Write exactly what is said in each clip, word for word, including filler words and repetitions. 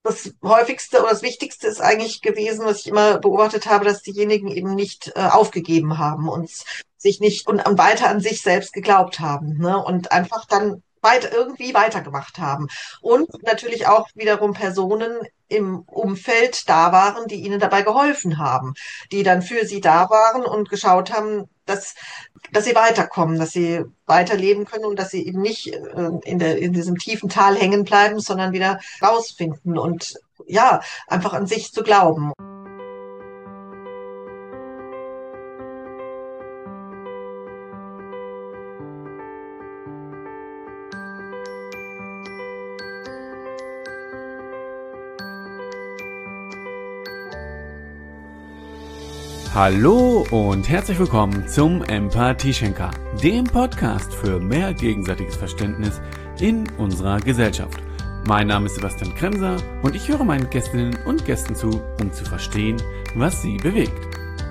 das Häufigste oder das Wichtigste ist eigentlich gewesen, was ich immer beobachtet habe, dass diejenigen eben nicht äh, aufgegeben haben und sich nicht und an- weiter an sich selbst geglaubt haben, ne? Und einfach dann weiter, irgendwie weitergemacht haben. Und natürlich auch wiederum Personen im Umfeld da waren, die ihnen dabei geholfen haben, die dann für sie da waren und geschaut haben, dass dass sie weiterkommen, dass sie weiterleben können und dass sie eben nicht äh, in der, in diesem tiefen Tal hängen bleiben, sondern wieder rausfinden und ja, einfach an sich zu glauben. Hallo und herzlich willkommen zum Empathieschenker, dem Podcast für mehr gegenseitiges Verständnis in unserer Gesellschaft. Mein Name ist Sebastian Kremser und ich höre meinen Gästinnen und Gästen zu, um zu verstehen, was sie bewegt.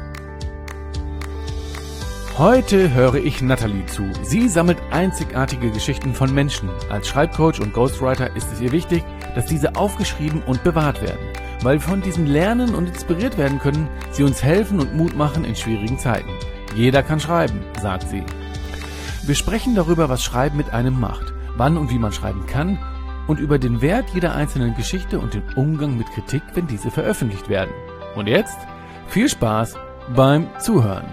Heute höre ich Nathalie zu. Sie sammelt einzigartige Geschichten von Menschen. Als Schreibcoach und Ghostwriter ist es ihr wichtig, dass diese aufgeschrieben und bewahrt werden, weil wir von diesen lernen und inspiriert werden können, sie uns helfen und Mut machen in schwierigen Zeiten. Jeder kann schreiben, sagt sie. Wir sprechen darüber, was Schreiben mit einem macht, wann und wie man schreiben kann und über den Wert jeder einzelnen Geschichte und den Umgang mit Kritik, wenn diese veröffentlicht werden. Und jetzt viel Spaß beim Zuhören.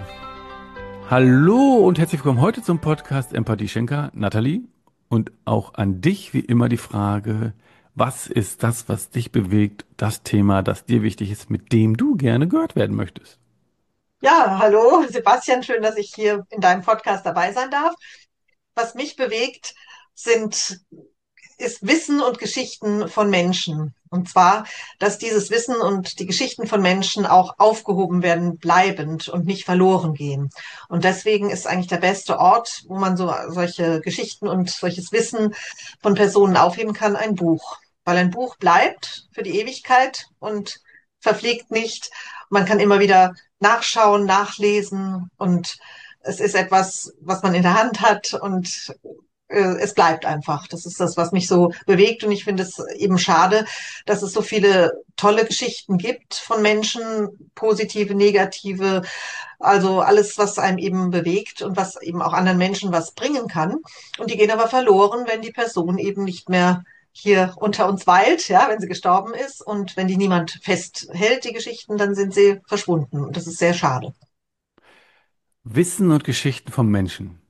Hallo und herzlich willkommen heute zum Podcast Empathieschenker, Nathalie. Und auch an dich wie immer die Frage: Was ist das, was dich bewegt, das Thema, das dir wichtig ist, mit dem du gerne gehört werden möchtest? Ja, hallo Sebastian, schön, dass ich hier in deinem Podcast dabei sein darf. Was mich bewegt, sind ist Wissen und Geschichten von Menschen. Und zwar, dass dieses Wissen und die Geschichten von Menschen auch aufgehoben werden, bleibend und nicht verloren gehen. Und deswegen ist eigentlich der beste Ort, wo man so solche Geschichten und solches Wissen von Personen aufheben kann, ein Buch. Weil ein Buch bleibt für die Ewigkeit und verfliegt nicht. Man kann immer wieder nachschauen, nachlesen und es ist etwas, was man in der Hand hat und äh, es bleibt einfach. Das ist das, was mich so bewegt. Und ich finde es eben schade, dass es so viele tolle Geschichten gibt von Menschen, positive, negative, also alles, was einem eben bewegt und was eben auch anderen Menschen was bringen kann. Und die gehen aber verloren, wenn die Person eben nicht mehr hier unter uns weilt, ja, wenn sie gestorben ist. Und wenn die niemand festhält, die Geschichten, dann sind sie verschwunden. Und das ist sehr schade. Wissen und Geschichten vom Menschen.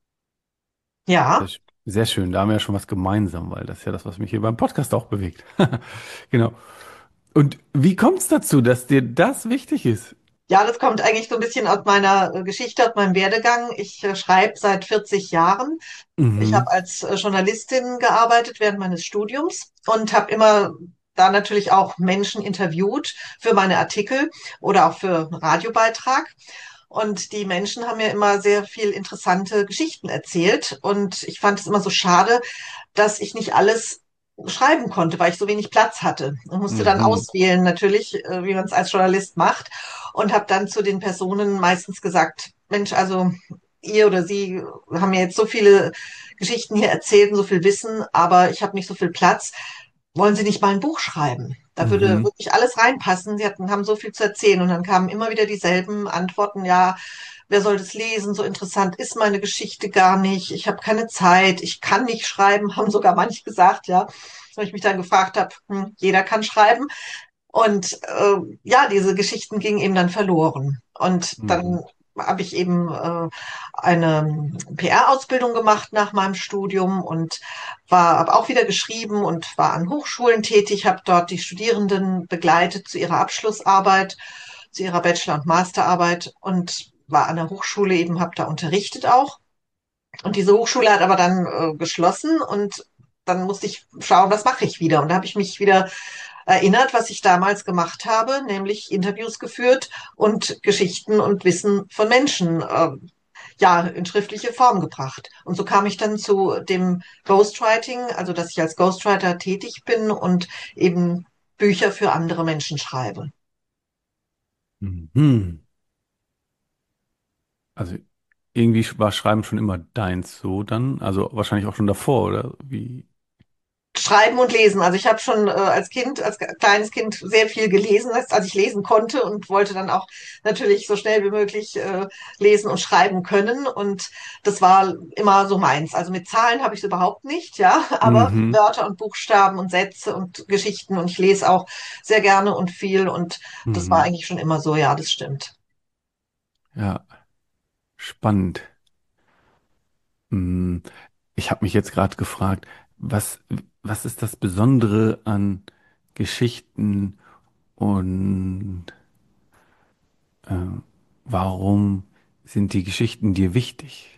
Sehr, Ja. sch- sehr schön, da haben wir ja schon was gemeinsam, weil das ist ja das, was mich hier beim Podcast auch bewegt. Genau. Und wie kommt es dazu, dass dir das wichtig ist? Ja, das kommt eigentlich so ein bisschen aus meiner äh, Geschichte, aus meinem Werdegang. Ich äh, schreibe seit vierzig Jahren. Ich habe Mhm. als äh, Journalistin gearbeitet während meines Studiums und habe immer da natürlich auch Menschen interviewt für meine Artikel oder auch für einen Radiobeitrag. Und die Menschen haben mir immer sehr viel interessante Geschichten erzählt. Und ich fand es immer so schade, dass ich nicht alles schreiben konnte, weil ich so wenig Platz hatte und musste dann Mhm. auswählen, natürlich, äh, wie man es als Journalist macht. Und habe dann zu den Personen meistens gesagt, Mensch, also ihr oder sie haben mir jetzt so viele Geschichten hier erzählt und so viel Wissen, aber ich habe nicht so viel Platz. Wollen Sie nicht mal ein Buch schreiben? Da würde Mhm. wirklich alles reinpassen. Sie hatten, haben so viel zu erzählen. Und dann kamen immer wieder dieselben Antworten. Ja, wer soll das lesen? So interessant ist meine Geschichte gar nicht. Ich habe keine Zeit. Ich kann nicht schreiben, haben sogar manche gesagt, ja. Weil ich mich dann gefragt habe, hm, jeder kann schreiben. Und äh, ja, diese Geschichten gingen eben dann verloren. Und Mhm. dann habe ich eben äh, eine P R-Ausbildung gemacht nach meinem Studium und war, habe auch wieder geschrieben und war an Hochschulen tätig, habe dort die Studierenden begleitet zu ihrer Abschlussarbeit, zu ihrer Bachelor- und Masterarbeit und war an der Hochschule eben, habe da unterrichtet auch. Und diese Hochschule hat aber dann äh, geschlossen und dann musste ich schauen, was mache ich wieder. Und da habe ich mich wieder erinnert, was ich damals gemacht habe, nämlich Interviews geführt und Geschichten und Wissen von Menschen äh, ja in schriftliche Form gebracht. Und so kam ich dann zu dem Ghostwriting, also dass ich als Ghostwriter tätig bin und eben Bücher für andere Menschen schreibe. Mhm. Also irgendwie war Schreiben schon immer deins so dann, also wahrscheinlich auch schon davor, oder wie? Schreiben und Lesen. Also ich habe schon äh, als Kind, als kleines Kind sehr viel gelesen, als, als ich lesen konnte und wollte dann auch natürlich so schnell wie möglich äh, lesen und schreiben können. Und das war immer so meins. Also mit Zahlen habe ich es überhaupt nicht, ja, aber Mhm. Wörter und Buchstaben und Sätze und Geschichten und ich lese auch sehr gerne und viel und das war Mhm. eigentlich schon immer so, ja, das stimmt. Ja, spannend. Mm, Ich habe mich jetzt gerade gefragt, was, was ist das Besondere an Geschichten und äh, warum sind die Geschichten dir wichtig?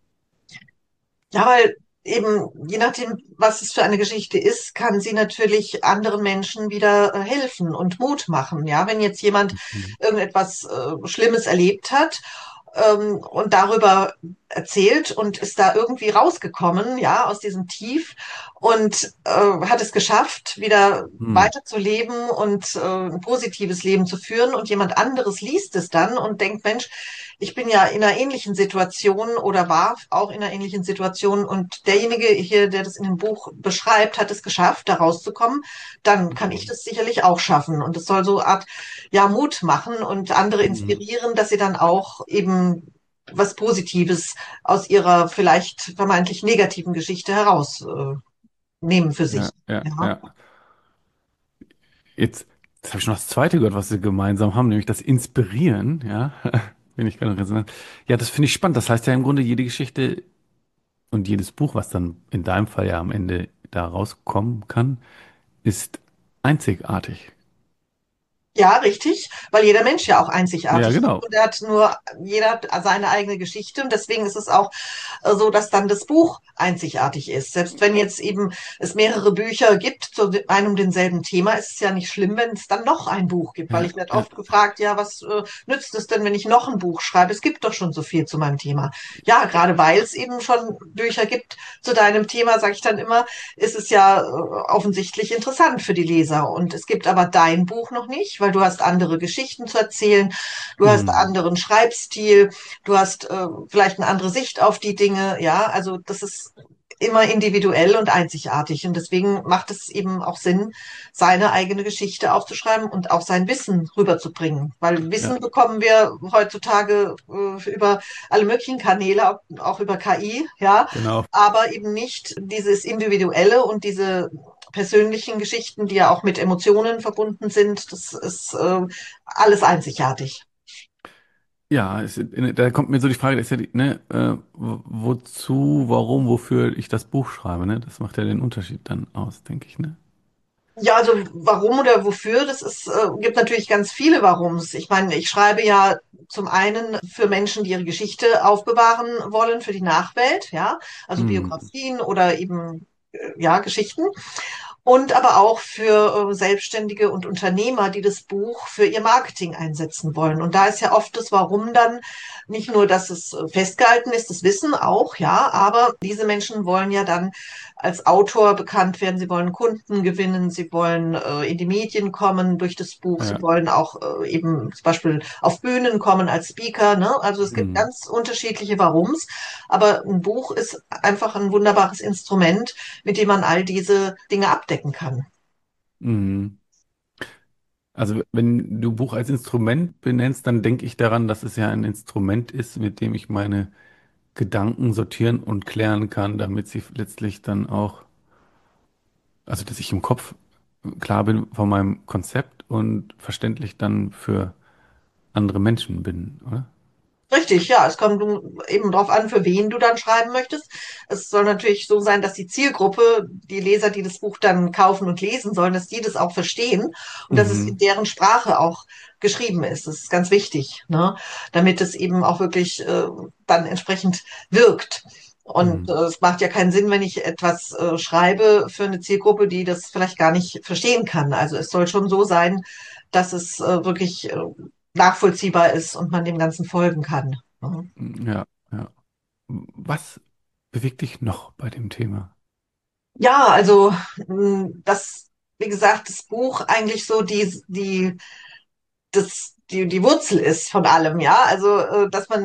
Ja, weil eben, je nachdem, was es für eine Geschichte ist, kann sie natürlich anderen Menschen wieder äh, helfen und Mut machen. Ja, wenn jetzt jemand Mhm. irgendetwas äh, Schlimmes erlebt hat, ähm, und darüber erzählt und ist da irgendwie rausgekommen, ja, aus diesem Tief und äh, hat es geschafft, wieder Hm. weiterzuleben und äh, ein positives Leben zu führen und jemand anderes liest es dann und denkt, Mensch, ich bin ja in einer ähnlichen Situation oder war auch in einer ähnlichen Situation und derjenige hier, der das in dem Buch beschreibt, hat es geschafft, da rauszukommen, dann kann ich Mhm. das sicherlich auch schaffen. Und es soll so eine Art, ja, Mut machen und andere Mhm. inspirieren, dass sie dann auch eben was Positives aus ihrer vielleicht vermeintlich negativen Geschichte herausnehmen äh, nehmen für sich. Ja, ja, Ja. ja. Jetzt, jetzt habe ich noch das zweite gehört, was wir gemeinsam haben, nämlich das Inspirieren, ja. Bin ich gerade noch resonant. Ja, das finde ich spannend. Das heißt ja im Grunde, jede Geschichte und jedes Buch, was dann in deinem Fall ja am Ende da rauskommen kann, ist einzigartig. Ja, richtig, weil jeder Mensch ja auch Ja, einzigartig ist genau. und er hat nur, jeder hat seine eigene Geschichte und deswegen ist es auch äh, so, dass dann das Buch einzigartig ist. Selbst wenn jetzt eben es mehrere Bücher gibt zu einem und denselben Thema, ist es ja nicht schlimm, wenn es dann noch ein Buch gibt, weil Ja, ich werde ja. oft gefragt, ja, was äh, nützt es denn, wenn ich noch ein Buch schreibe? Es gibt doch schon so viel zu meinem Thema. Ja, gerade weil es eben schon Bücher gibt zu deinem Thema, sage ich dann immer, ist es ja äh, offensichtlich interessant für die Leser. Und es gibt aber dein Buch noch nicht, weil du hast andere Geschichten zu erzählen, du hast Hm. anderen Schreibstil, du hast äh, vielleicht eine andere Sicht auf die Dinge. Ja, also das ist immer individuell und einzigartig. Und deswegen macht es eben auch Sinn, seine eigene Geschichte aufzuschreiben und auch sein Wissen rüberzubringen. Weil Ja, Wissen bekommen wir heutzutage äh, über alle möglichen Kanäle, auch, auch über K I, ja, genau. aber eben nicht dieses Individuelle und diese persönlichen Geschichten, die ja auch mit Emotionen verbunden sind. Das ist äh, alles einzigartig. Ja, es, da kommt mir so die Frage, das ist ja die, ne, äh, wo- wozu, warum, wofür ich das Buch schreibe, ne? Das macht ja den Unterschied dann aus, denke ich, ne? Ja, also warum oder wofür, das ist, äh, gibt natürlich ganz viele Warums. Ich meine, ich schreibe ja zum einen für Menschen, die ihre Geschichte aufbewahren wollen für die Nachwelt, ja, also Hm. Biografien oder eben äh, ja, Geschichten. Und aber auch für äh, Selbstständige und Unternehmer, die das Buch für ihr Marketing einsetzen wollen. Und da ist ja oft das Warum dann nicht nur, dass es äh, festgehalten ist, das Wissen auch, ja, aber diese Menschen wollen ja dann als Autor bekannt werden, sie wollen Kunden gewinnen, sie wollen äh, in die Medien kommen durch das Buch, sie Ja. wollen auch äh, eben zum Beispiel auf Bühnen kommen als Speaker, ne? Also es gibt Hm. ganz unterschiedliche Warums, aber ein Buch ist einfach ein wunderbares Instrument, mit dem man all diese Dinge abdecken kann. Hm. Also wenn du Buch als Instrument benennst, dann denke ich daran, dass es ja ein Instrument ist, mit dem ich meine Gedanken sortieren und klären kann, damit sie letztlich dann auch, also dass ich im Kopf klar bin von meinem Konzept und verständlich dann für andere Menschen bin, oder? Richtig, ja, es kommt eben darauf an, für wen du dann schreiben möchtest. Es soll natürlich so sein, dass die Zielgruppe, die Leser, die das Buch dann kaufen und lesen sollen, dass die das auch verstehen und dass es in Mhm. deren Sprache auch geschrieben ist. Das ist ganz wichtig, ne? Damit es eben auch wirklich äh, dann entsprechend wirkt. Und äh, Mhm. es macht ja keinen Sinn, wenn ich etwas äh, schreibe für eine Zielgruppe, die das vielleicht gar nicht verstehen kann. Also es soll schon so sein, dass es äh, wirklich äh, nachvollziehbar ist und man dem Ganzen folgen kann. Ne? Ja, ja. Was bewegt dich noch bei dem Thema? Ja, also mh, das, wie gesagt, das Buch eigentlich so die, die, das, die, die Wurzel ist von allem, ja. Also, äh, dass man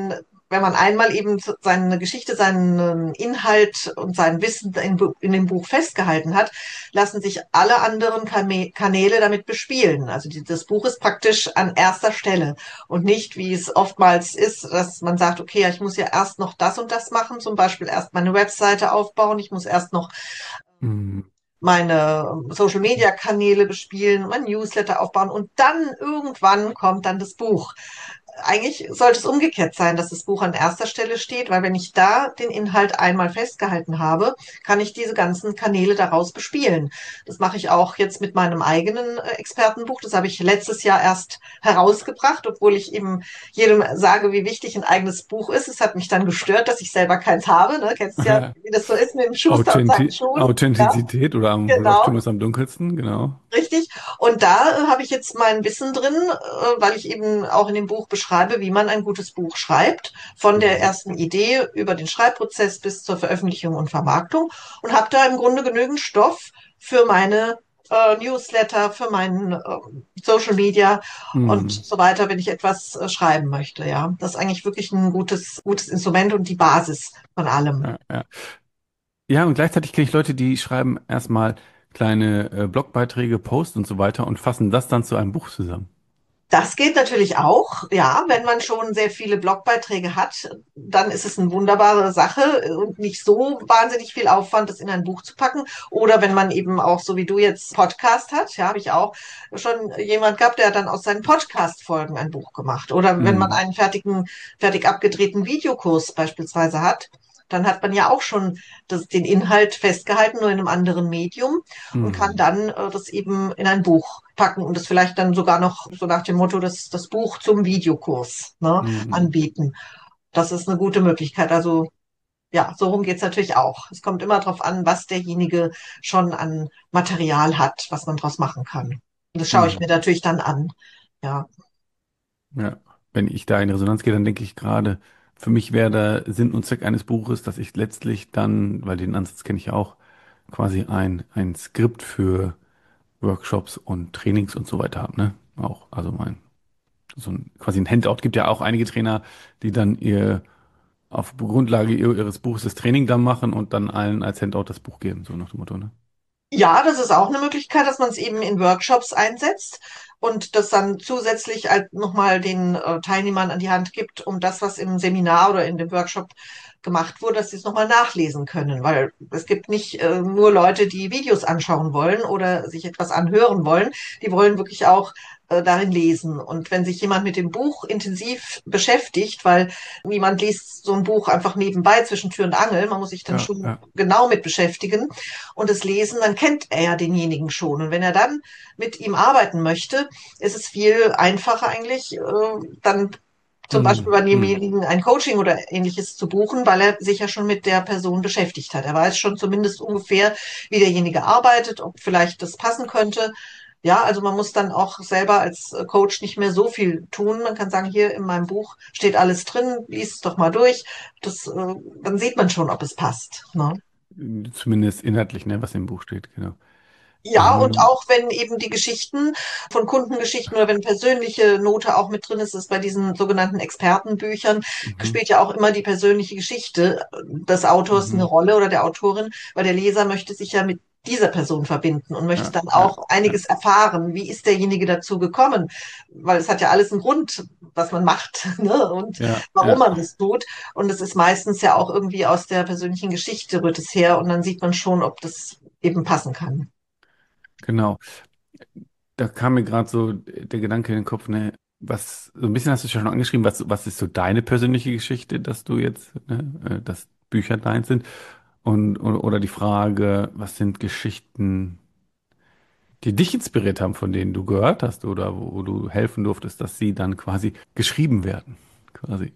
wenn man einmal eben seine Geschichte, seinen Inhalt und sein Wissen in, in dem Buch festgehalten hat, lassen sich alle anderen Kanäle damit bespielen. Also die, das Buch ist praktisch an erster Stelle und nicht, wie es oftmals ist, dass man sagt, okay, ja, ich muss ja erst noch das und das machen, zum Beispiel erst meine Webseite aufbauen, ich muss erst noch Mhm. meine Social-Media-Kanäle bespielen, mein Newsletter aufbauen und dann irgendwann kommt dann das Buch. Eigentlich sollte es umgekehrt sein, dass das Buch an erster Stelle steht, weil wenn ich da den Inhalt einmal festgehalten habe, kann ich diese ganzen Kanäle daraus bespielen. Das mache ich auch jetzt mit meinem eigenen äh, Expertenbuch. Das habe ich letztes Jahr erst herausgebracht, obwohl ich eben jedem sage, wie wichtig ein eigenes Buch ist. Es hat mich dann gestört, dass ich selber keins habe. Ne? Kennst ja, wie das so ist mit dem Schuster und seinen Authenti Schuhen. Ja, Authentizität oder am Leuchtturm genau. ist am dunkelsten, genau. Richtig. Und da äh, habe ich jetzt mein Wissen drin, äh, weil ich eben auch in dem Buch beschreibe, wie man ein gutes Buch schreibt, von der Mhm. ersten Idee über den Schreibprozess bis zur Veröffentlichung und Vermarktung und habe da im Grunde genügend Stoff für meine äh, Newsletter, für meinen äh, Social Media und Mhm. so weiter, wenn ich etwas äh, schreiben möchte. Ja, das ist eigentlich wirklich ein gutes, gutes Instrument und die Basis von allem. Ja, ja. Ja, und gleichzeitig kenne ich Leute, die schreiben erstmal kleine äh, Blogbeiträge, Posts und so weiter und fassen das dann zu einem Buch zusammen. Das geht natürlich auch, ja, wenn man schon sehr viele Blogbeiträge hat, dann ist es eine wunderbare Sache und nicht so wahnsinnig viel Aufwand, das in ein Buch zu packen. Oder wenn man eben auch, so wie du jetzt Podcast hat, ja, habe ich auch schon jemand gehabt, der hat dann aus seinen Podcast-Folgen ein Buch gemacht. Oder wenn man Mhm. einen fertigen, fertig abgedrehten Videokurs beispielsweise hat, dann hat man ja auch schon das, den Inhalt festgehalten, nur in einem anderen Medium und kann Mhm. dann äh, das eben in ein Buch packen und das vielleicht dann sogar noch so nach dem Motto, das, das Buch zum Videokurs, ne, Mhm. anbieten. Das ist eine gute Möglichkeit. Also ja, so rum geht's natürlich auch. Es kommt immer darauf an, was derjenige schon an Material hat, was man daraus machen kann. Und das schaue ich Mhm. mir natürlich dann an. Ja. Ja. Wenn ich da in Resonanz gehe, dann denke ich gerade, für mich wäre der Sinn und Zweck eines Buches, dass ich letztlich dann, weil den Ansatz kenne ich ja auch, quasi ein, ein Skript für Workshops und Trainings und so weiter habe, ne? Auch, also mein, so ein, quasi ein Handout gibt ja auch einige Trainer, die dann ihr auf Grundlage ihr- ihres Buches das Training dann machen und dann allen als Handout das Buch geben, so nach dem Motto, ne? Ja, das ist auch eine Möglichkeit, dass man es eben in Workshops einsetzt und das dann zusätzlich halt nochmal den äh, Teilnehmern an die Hand gibt, um das, was im Seminar oder in dem Workshop gemacht wurde, dass sie es nochmal nachlesen können. Weil es gibt nicht äh, nur Leute, die Videos anschauen wollen oder sich etwas anhören wollen, die wollen wirklich auch äh, darin lesen. Und wenn sich jemand mit dem Buch intensiv beschäftigt, weil niemand liest so ein Buch einfach nebenbei zwischen Tür und Angel, man muss sich dann Ja, schon ja, genau mit beschäftigen und es lesen, dann kennt er ja denjenigen schon. Und wenn er dann mit ihm arbeiten möchte, ist es viel einfacher eigentlich, äh, dann zum Beispiel mm, bei mm, demjenigen ein Coaching oder ähnliches zu buchen, weil er sich ja schon mit der Person beschäftigt hat. Er weiß schon zumindest ungefähr, wie derjenige arbeitet, ob vielleicht das passen könnte. Ja, also man muss dann auch selber als äh, Coach nicht mehr so viel tun. Man kann sagen, hier in meinem Buch steht alles drin, lies es doch mal durch. Das, äh, dann sieht man schon, ob es passt. Ne? zumindest inhaltlich, ne, was im Buch steht, genau. Ja, und Ähm, auch wenn eben die Geschichten von Kundengeschichten oder wenn persönliche Note auch mit drin ist, ist bei diesen sogenannten Expertenbüchern mhm, spielt ja auch immer die persönliche Geschichte des Autors eine mhm, Rolle oder der Autorin, weil der Leser möchte sich ja mit dieser Person verbinden und möchte ja, dann ja, auch ja, einiges erfahren. Wie ist derjenige dazu gekommen? Weil es hat ja alles einen Grund, was man macht, ne? Und ja, warum ja, man das tut. Und es ist meistens ja auch irgendwie aus der persönlichen Geschichte rührt es her und dann sieht man schon, ob das eben passen kann. genau. Da kam mir gerade so der Gedanke in den Kopf, ne, was, so ein bisschen hast du schon angeschrieben, was, was ist so deine persönliche Geschichte, dass du jetzt, ne, äh, dass Bücher deins sind? Und, oder, oder die Frage, was sind Geschichten, die dich inspiriert haben, von denen du gehört hast oder wo, wo du helfen durftest, dass sie dann quasi geschrieben werden, quasi.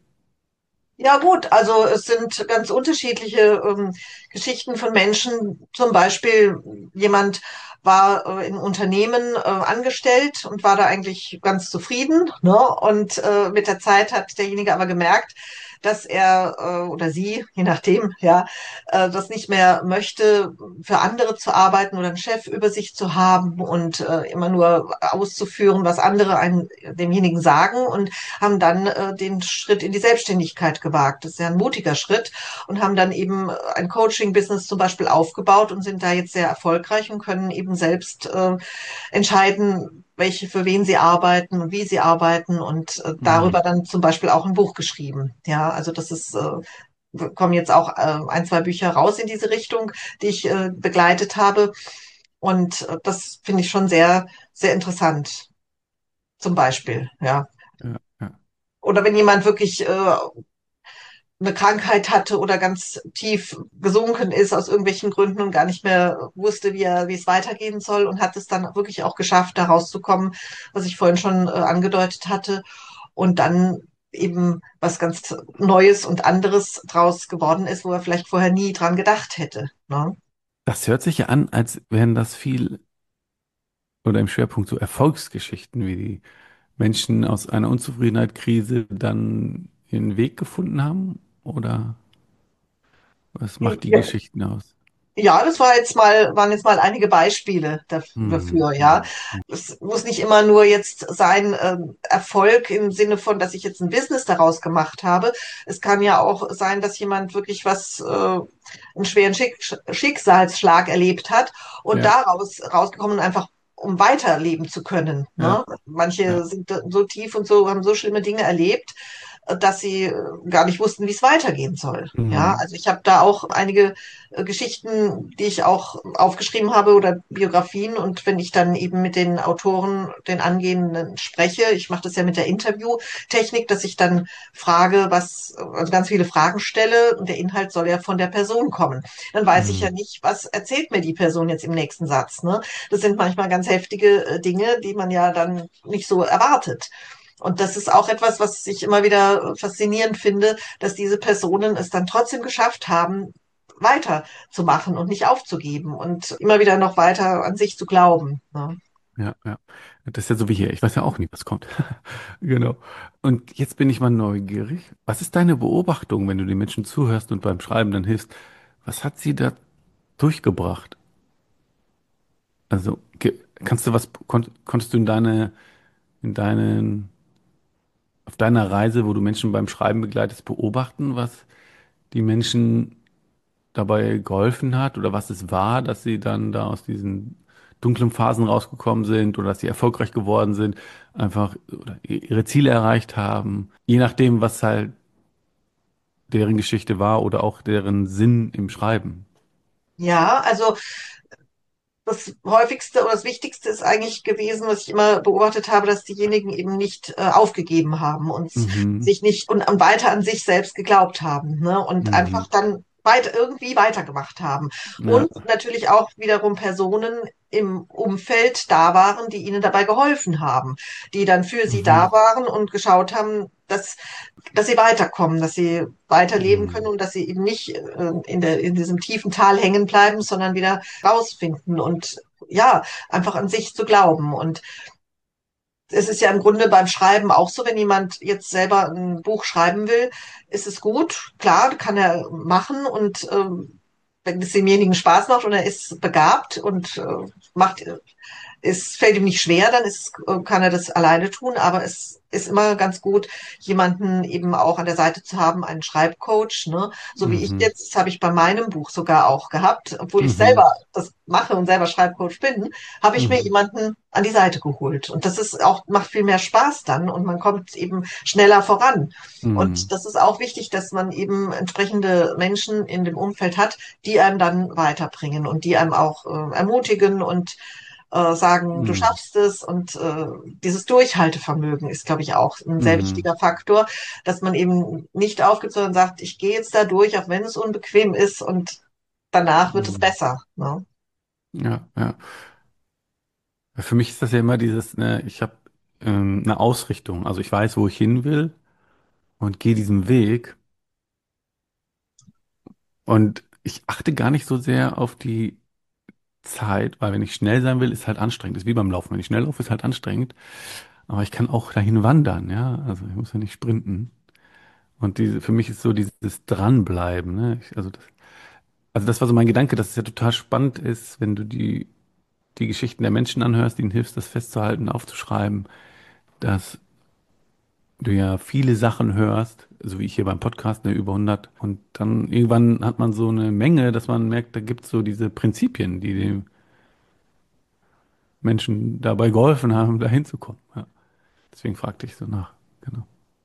Ja gut, also es sind ganz unterschiedliche ähm, Geschichten von Menschen. Zum Beispiel jemand war äh, in Unternehmen äh, angestellt und war da eigentlich ganz zufrieden, ne? Und äh, mit der Zeit hat derjenige aber gemerkt, dass er äh, oder sie, je nachdem, ja, äh, das nicht mehr möchte, für andere zu arbeiten oder einen Chef über sich zu haben und äh, immer nur auszuführen, was andere einem, demjenigen sagen, und haben dann äh, den Schritt in die Selbstständigkeit gewagt. Das ist ja ein mutiger Schritt, und haben dann eben ein Coaching-Business zum Beispiel aufgebaut und sind da jetzt sehr erfolgreich und können eben selbst äh, entscheiden, welche, für wen sie arbeiten und wie sie arbeiten, und äh, darüber Mhm. dann zum Beispiel auch ein Buch geschrieben. Ja, also das ist, äh, kommen jetzt auch äh, ein, zwei Bücher raus in diese Richtung, die ich äh, begleitet habe. Und äh, das finde ich schon sehr, sehr interessant, zum Beispiel, ja. Ja, ja. Oder wenn jemand wirklich äh, eine Krankheit hatte oder ganz tief gesunken ist aus irgendwelchen Gründen und gar nicht mehr wusste, wie er, wie es weitergehen soll, und hat es dann wirklich auch geschafft, da rauszukommen, was ich vorhin schon äh, angedeutet hatte, und dann eben was ganz Neues und anderes draus geworden ist, wo er vielleicht vorher nie dran gedacht hätte. Ne? Das hört sich ja an, als wären das viel oder im Schwerpunkt so Erfolgsgeschichten, wie die Menschen aus einer Unzufriedenheitskrise dann ihren Weg gefunden haben? Oder was macht die Ja, Geschichten aus? ja, das war jetzt mal, waren jetzt mal einige Beispiele Mhm. dafür, ja. Mhm. Es muss nicht immer nur jetzt sein, ähm, Erfolg im Sinne von, dass ich jetzt ein Business daraus gemacht habe. Es kann ja auch sein, dass jemand wirklich was, äh, einen schweren Schick Schicksalsschlag erlebt hat und Ja, daraus rausgekommen, einfach um weiterleben zu können. ja, Ne? Manche ja. sind so tief und so, haben so schlimme Dinge erlebt, äh, dass sie äh, gar nicht wussten, wie es weitergehen soll. Ja, Mhm. also ich habe da auch einige äh, Geschichten, die ich auch aufgeschrieben habe, oder Biografien. Und wenn ich dann eben mit den Autoren, den Angehenden spreche, ich mache das ja mit der Interviewtechnik, dass ich dann frage, was, also ganz viele Fragen stelle, und der Inhalt soll ja von der Person kommen. Dann weiß ich ja Mhm. nicht, was erzählt mir die Person jetzt im nächsten Satz. Ne? Das sind manchmal ganz heftige äh, Dinge, die man ja dann nicht so erwartet. Und das ist auch etwas, was ich immer wieder faszinierend finde, dass diese Personen es dann trotzdem geschafft haben, weiterzumachen und nicht aufzugeben und immer wieder noch weiter an sich zu glauben. Ne? Ja, ja. Das ist ja so wie hier. Ich weiß ja auch nie, was kommt. Genau. Und jetzt bin ich mal neugierig. Was ist deine Beobachtung, wenn du den Menschen zuhörst und beim Schreiben dann hilfst? Was hat sie da durchgebracht? Also, ge- kannst du was, kon konntest du in deine, in deinen, auf deiner Reise, wo du Menschen beim Schreiben begleitest, beobachten, was die Menschen dabei geholfen hat oder was es war, dass sie dann da aus diesen dunklen Phasen rausgekommen sind oder dass sie erfolgreich geworden sind, einfach oder ihre Ziele erreicht haben, je nachdem, was halt deren Geschichte war oder auch deren Sinn im Schreiben. Ja, also das häufigste oder das Wichtigste ist eigentlich gewesen, was ich immer beobachtet habe, dass diejenigen eben nicht äh, aufgegeben haben und Mhm. sich nicht und an- weiter an sich selbst geglaubt haben, ne? Und Mhm. einfach dann weiter irgendwie weitergemacht haben. Ja. Und natürlich auch wiederum Personen im Umfeld da waren, die ihnen dabei geholfen haben, die dann für sie da Mhm. waren und geschaut haben, dass dass sie weiterkommen, dass sie weiterleben können Mhm. und dass sie eben nicht äh, in der, in diesem tiefen Tal hängen bleiben, sondern wieder rausfinden und ja, einfach an sich zu glauben. Und es ist ja im Grunde beim Schreiben auch so, wenn jemand jetzt selber ein Buch schreiben will, ist es gut, klar, kann er machen, und ähm, wenn es demjenigen Spaß macht und er ist begabt und äh, macht es fällt ihm nicht schwer, dann ist, kann er das alleine tun, aber es ist immer ganz gut, jemanden eben auch an der Seite zu haben, einen Schreibcoach, ne? So wie ich Mhm. jetzt, das habe ich bei meinem Buch sogar auch gehabt, obwohl ich Mhm. selber das mache und selber Schreibcoach bin, habe ich mir Mhm. jemanden an die Seite geholt. Und das ist auch, macht viel mehr Spaß dann, und man kommt eben schneller voran. Und Mhm. das ist auch wichtig, dass man eben entsprechende Menschen in dem Umfeld hat, die einem dann weiterbringen und die einem auch äh, ermutigen und äh, sagen, du Mhm. schaffst es, und äh, dieses Durchhaltevermögen ist, glaube ich, auch ein sehr Mhm. wichtiger Faktor, dass man eben nicht aufgibt, sondern sagt, ich gehe jetzt da durch, auch wenn es unbequem ist, und danach wird es Mhm. besser. Ne? Ja, ja. Für mich ist das ja immer dieses, ne, ich habe ähm, eine Ausrichtung. Also ich weiß, wo ich hin will und gehe diesen Weg. Und ich achte gar nicht so sehr auf die Zeit, weil wenn ich schnell sein will, ist halt anstrengend. Ist wie beim Laufen. Wenn ich schnell laufe, ist halt anstrengend. Aber ich kann auch dahin wandern, ja. Also ich muss ja nicht sprinten. Und diese, für mich ist so dieses Dranbleiben, ne? Ich, also das, also das war so mein Gedanke, dass es ja total spannend ist, wenn du die, die Geschichten der Menschen anhörst, ihnen hilfst, das festzuhalten, aufzuschreiben, dass du ja viele Sachen hörst, so wie ich hier beim Podcast, ne, über hundert. Und dann irgendwann hat man so eine Menge, dass man merkt, da gibt es so diese Prinzipien, die dem Menschen dabei geholfen haben, da hinzukommen. Ja. Deswegen fragte ich so nach. Genau.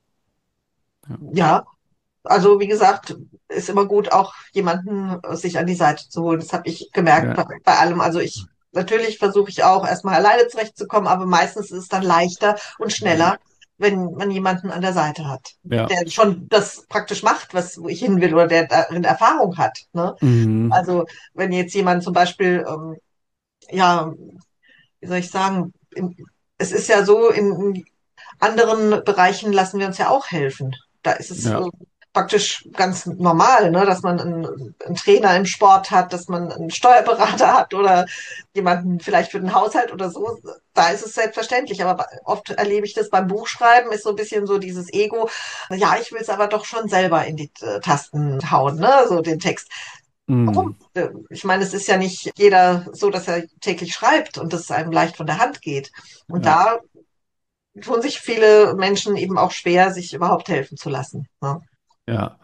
Ja. Ja, also wie gesagt, ist immer gut, auch jemanden äh, sich an die Seite zu holen. Das habe ich gemerkt Ja. bei, bei allem. Also ich, natürlich versuche ich auch erstmal alleine zurechtzukommen, aber meistens ist es dann leichter und schneller, wenn man jemanden an der Seite hat, Ja. der schon das praktisch macht, was wo ich hin will oder der darin Erfahrung hat. Ne? Mhm. Also wenn jetzt jemand zum Beispiel, ähm, ja, wie soll ich sagen, in, es ist ja so, in anderen Bereichen lassen wir uns ja auch helfen. Da ist es Ja. äh, praktisch ganz normal, ne, dass man einen, einen Trainer im Sport hat, dass man einen Steuerberater hat oder jemanden vielleicht für den Haushalt oder so. Da ist es selbstverständlich. Aber oft erlebe ich das beim Buchschreiben, ist so ein bisschen so dieses Ego. Ja, ich will es aber doch schon selber in die äh, Tasten hauen, ne, so den Text. Warum? Mhm. Äh, Ich meine, es ist ja nicht jeder so, dass er täglich schreibt und es einem leicht von der Hand geht. Und Ja. da tun sich viele Menschen eben auch schwer, sich überhaupt helfen zu lassen. Ne? Ja.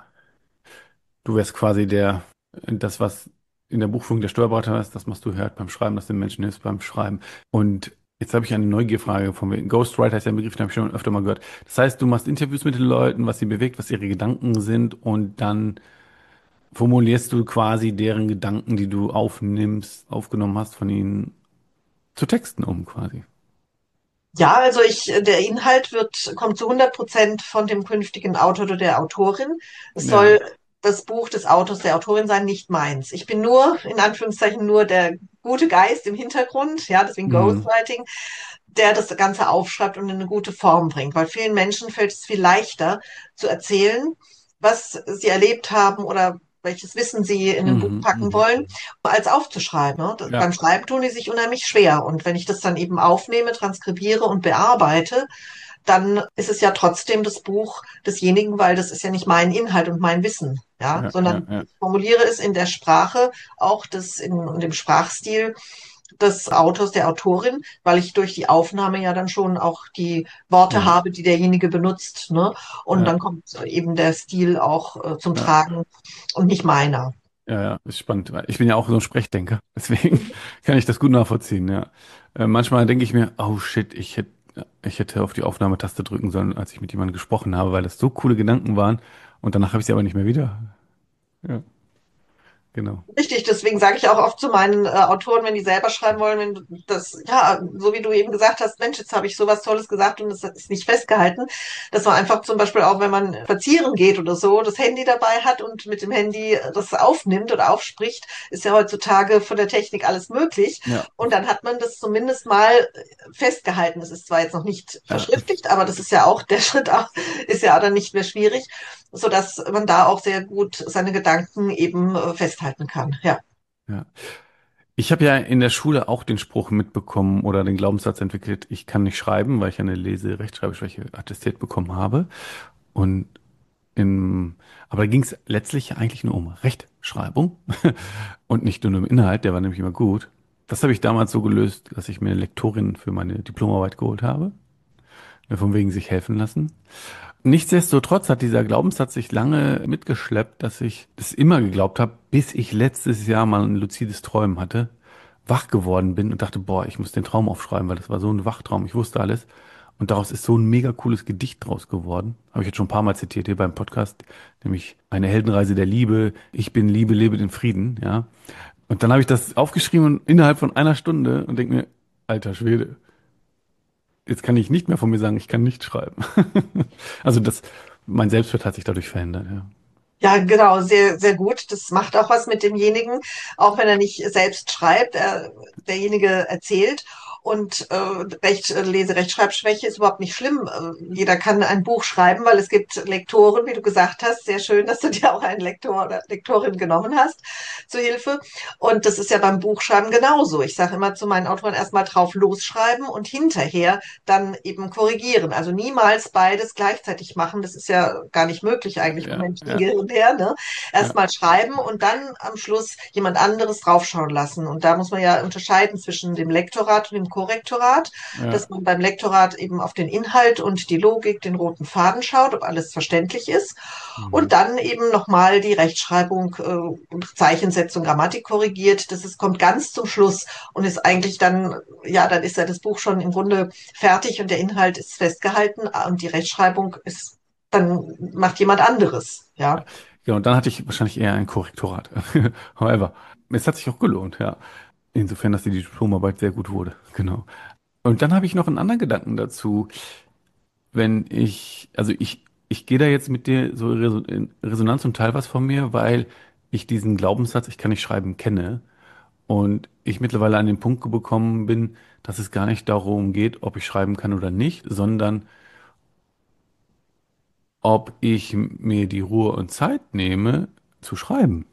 Du wärst quasi der, das, was in der Buchführung der Steuerberater ist, das machst du hört beim Schreiben, das den Menschen hilft beim Schreiben. Und jetzt habe ich eine Neugierfrage von mir. Ghostwriter ist ja ein Begriff, den habe ich schon öfter mal gehört. Das heißt, du machst Interviews mit den Leuten, was sie bewegt, was ihre Gedanken sind und dann formulierst du quasi deren Gedanken, die du aufnimmst, aufgenommen hast von ihnen, zu Texten um quasi. Ja, also ich, der Inhalt wird, kommt zu hundert Prozent von dem künftigen Autor oder der Autorin. Es Ja. soll das Buch des Autors, der Autorin sein, nicht meins. Ich bin nur, in Anführungszeichen, nur der gute Geist im Hintergrund, ja, deswegen Mhm. Ghostwriting, der das Ganze aufschreibt und in eine gute Form bringt. Weil vielen Menschen fällt es viel leichter zu erzählen, was sie erlebt haben oder welches Wissen sie in ein Buch Mhm. packen Mhm. wollen, als aufzuschreiben. Ne? Das, beim Ja. Schreiben tun die sich unheimlich schwer. Und wenn ich das dann eben aufnehme, transkribiere und bearbeite, dann ist es ja trotzdem das Buch desjenigen, weil das ist ja nicht mein Inhalt und mein Wissen, ja, Ja. Ja. sondern Ja. ich formuliere es in der Sprache, auch das in, in dem Sprachstil des Autors, der Autorin, weil ich durch die Aufnahme ja dann schon auch die Worte Ja. habe, die derjenige benutzt, ne? Und Ja. dann kommt eben der Stil auch äh, zum Ja. Tragen und nicht meiner. Ja, ja, ist spannend, weil ich bin ja auch so ein Sprechdenker, deswegen kann ich das gut nachvollziehen, ja. Äh, manchmal denke ich mir, oh shit, ich hätte, ich hätte auf die Aufnahmetaste drücken sollen, als ich mit jemandem gesprochen habe, weil das so coole Gedanken waren und danach habe ich sie aber nicht mehr wieder. Ja, genau. Richtig, deswegen sage ich auch oft zu meinen äh, Autoren, wenn die selber schreiben wollen, wenn du das, ja, so wie du eben gesagt hast, Mensch, jetzt habe ich sowas Tolles gesagt und es ist nicht festgehalten, dass man einfach zum Beispiel auch, wenn man spazieren geht oder so, das Handy dabei hat und mit dem Handy das aufnimmt oder aufspricht, ist ja heutzutage von der Technik alles möglich. Ja, Und dann hat man das zumindest mal festgehalten. Es ist zwar jetzt noch nicht ja, verschriftlicht, aber das ist ja auch, der Schritt auch, ist ja dann nicht mehr schwierig, so dass man da auch sehr gut seine Gedanken eben äh, festhalten kann. Ja. ja. Ich habe ja in der Schule auch den Spruch mitbekommen oder den Glaubenssatz entwickelt, ich kann nicht schreiben, weil ich eine Lese-Rechtschreibschwäche attestiert bekommen habe. Und im, aber da ging es letztlich ja eigentlich nur um Rechtschreibung und nicht nur um Inhalt, der war nämlich immer gut. Das habe ich damals so gelöst, dass ich mir eine Lektorin für meine Diplomarbeit geholt habe, mir von wegen sich helfen lassen. Nichtsdestotrotz hat dieser Glaubenssatz sich lange mitgeschleppt, dass ich das immer geglaubt habe, bis ich letztes Jahr mal ein luzides Träumen hatte, wach geworden bin und dachte, boah, ich muss den Traum aufschreiben, weil das war so ein Wachtraum, ich wusste alles. Und daraus ist so ein mega cooles Gedicht draus geworden. Habe ich jetzt schon ein paar Mal zitiert hier beim Podcast, nämlich eine Heldenreise der Liebe, ich bin Liebe, lebe den Frieden, ja. Und dann habe ich das aufgeschrieben und innerhalb von einer Stunde und denke mir, alter Schwede, jetzt kann ich nicht mehr von mir sagen, ich kann nicht schreiben. Also das, mein Selbstwert hat sich dadurch verändert, ja. Ja, genau, sehr, sehr gut. Das macht auch was mit demjenigen, auch wenn er nicht selbst schreibt, er, derjenige erzählt. Und äh, Recht, äh, Lese-Rechtschreibschwäche ist überhaupt nicht schlimm. Äh, jeder kann ein Buch schreiben, weil es gibt Lektoren, wie du gesagt hast. Sehr schön, dass du dir auch einen Lektor oder Lektorin genommen hast zur Hilfe. Und das ist ja beim Buchschreiben genauso. Ich sage immer zu meinen Autoren erstmal drauf losschreiben und hinterher dann eben korrigieren. Also niemals beides gleichzeitig machen. Das ist ja gar nicht möglich eigentlich vom Ja, menschlichen ja, Gehirn her. Ne? ja, Erstmal schreiben und dann am Schluss jemand anderes draufschauen lassen. Und da muss man ja unterscheiden zwischen dem Lektorat und dem Korrektorat, dass ja. man beim Lektorat eben auf den Inhalt und die Logik, den roten Faden schaut, ob alles verständlich ist. Und Mhm. dann eben nochmal die Rechtschreibung, äh, Zeichensetzung, Grammatik korrigiert. Das ist, kommt ganz zum Schluss und ist eigentlich dann, ja, dann ist ja das Buch schon im Grunde fertig und der Inhalt ist festgehalten und die Rechtschreibung ist, dann macht jemand anderes, ja. Ja, und dann hatte ich wahrscheinlich eher ein Korrektorat. However, es hat sich auch gelohnt, ja. Insofern, dass die Diplomarbeit sehr gut wurde. Genau. Und dann habe ich noch einen anderen Gedanken dazu. Wenn ich, also ich, ich gehe da jetzt mit dir so Reso- in Resonanz und teil was von mir, weil ich diesen Glaubenssatz, ich kann nicht schreiben, kenne. Und ich mittlerweile an den Punkt gekommen bin, dass es gar nicht darum geht, ob ich schreiben kann oder nicht, sondern ob ich mir die Ruhe und Zeit nehme, zu schreiben.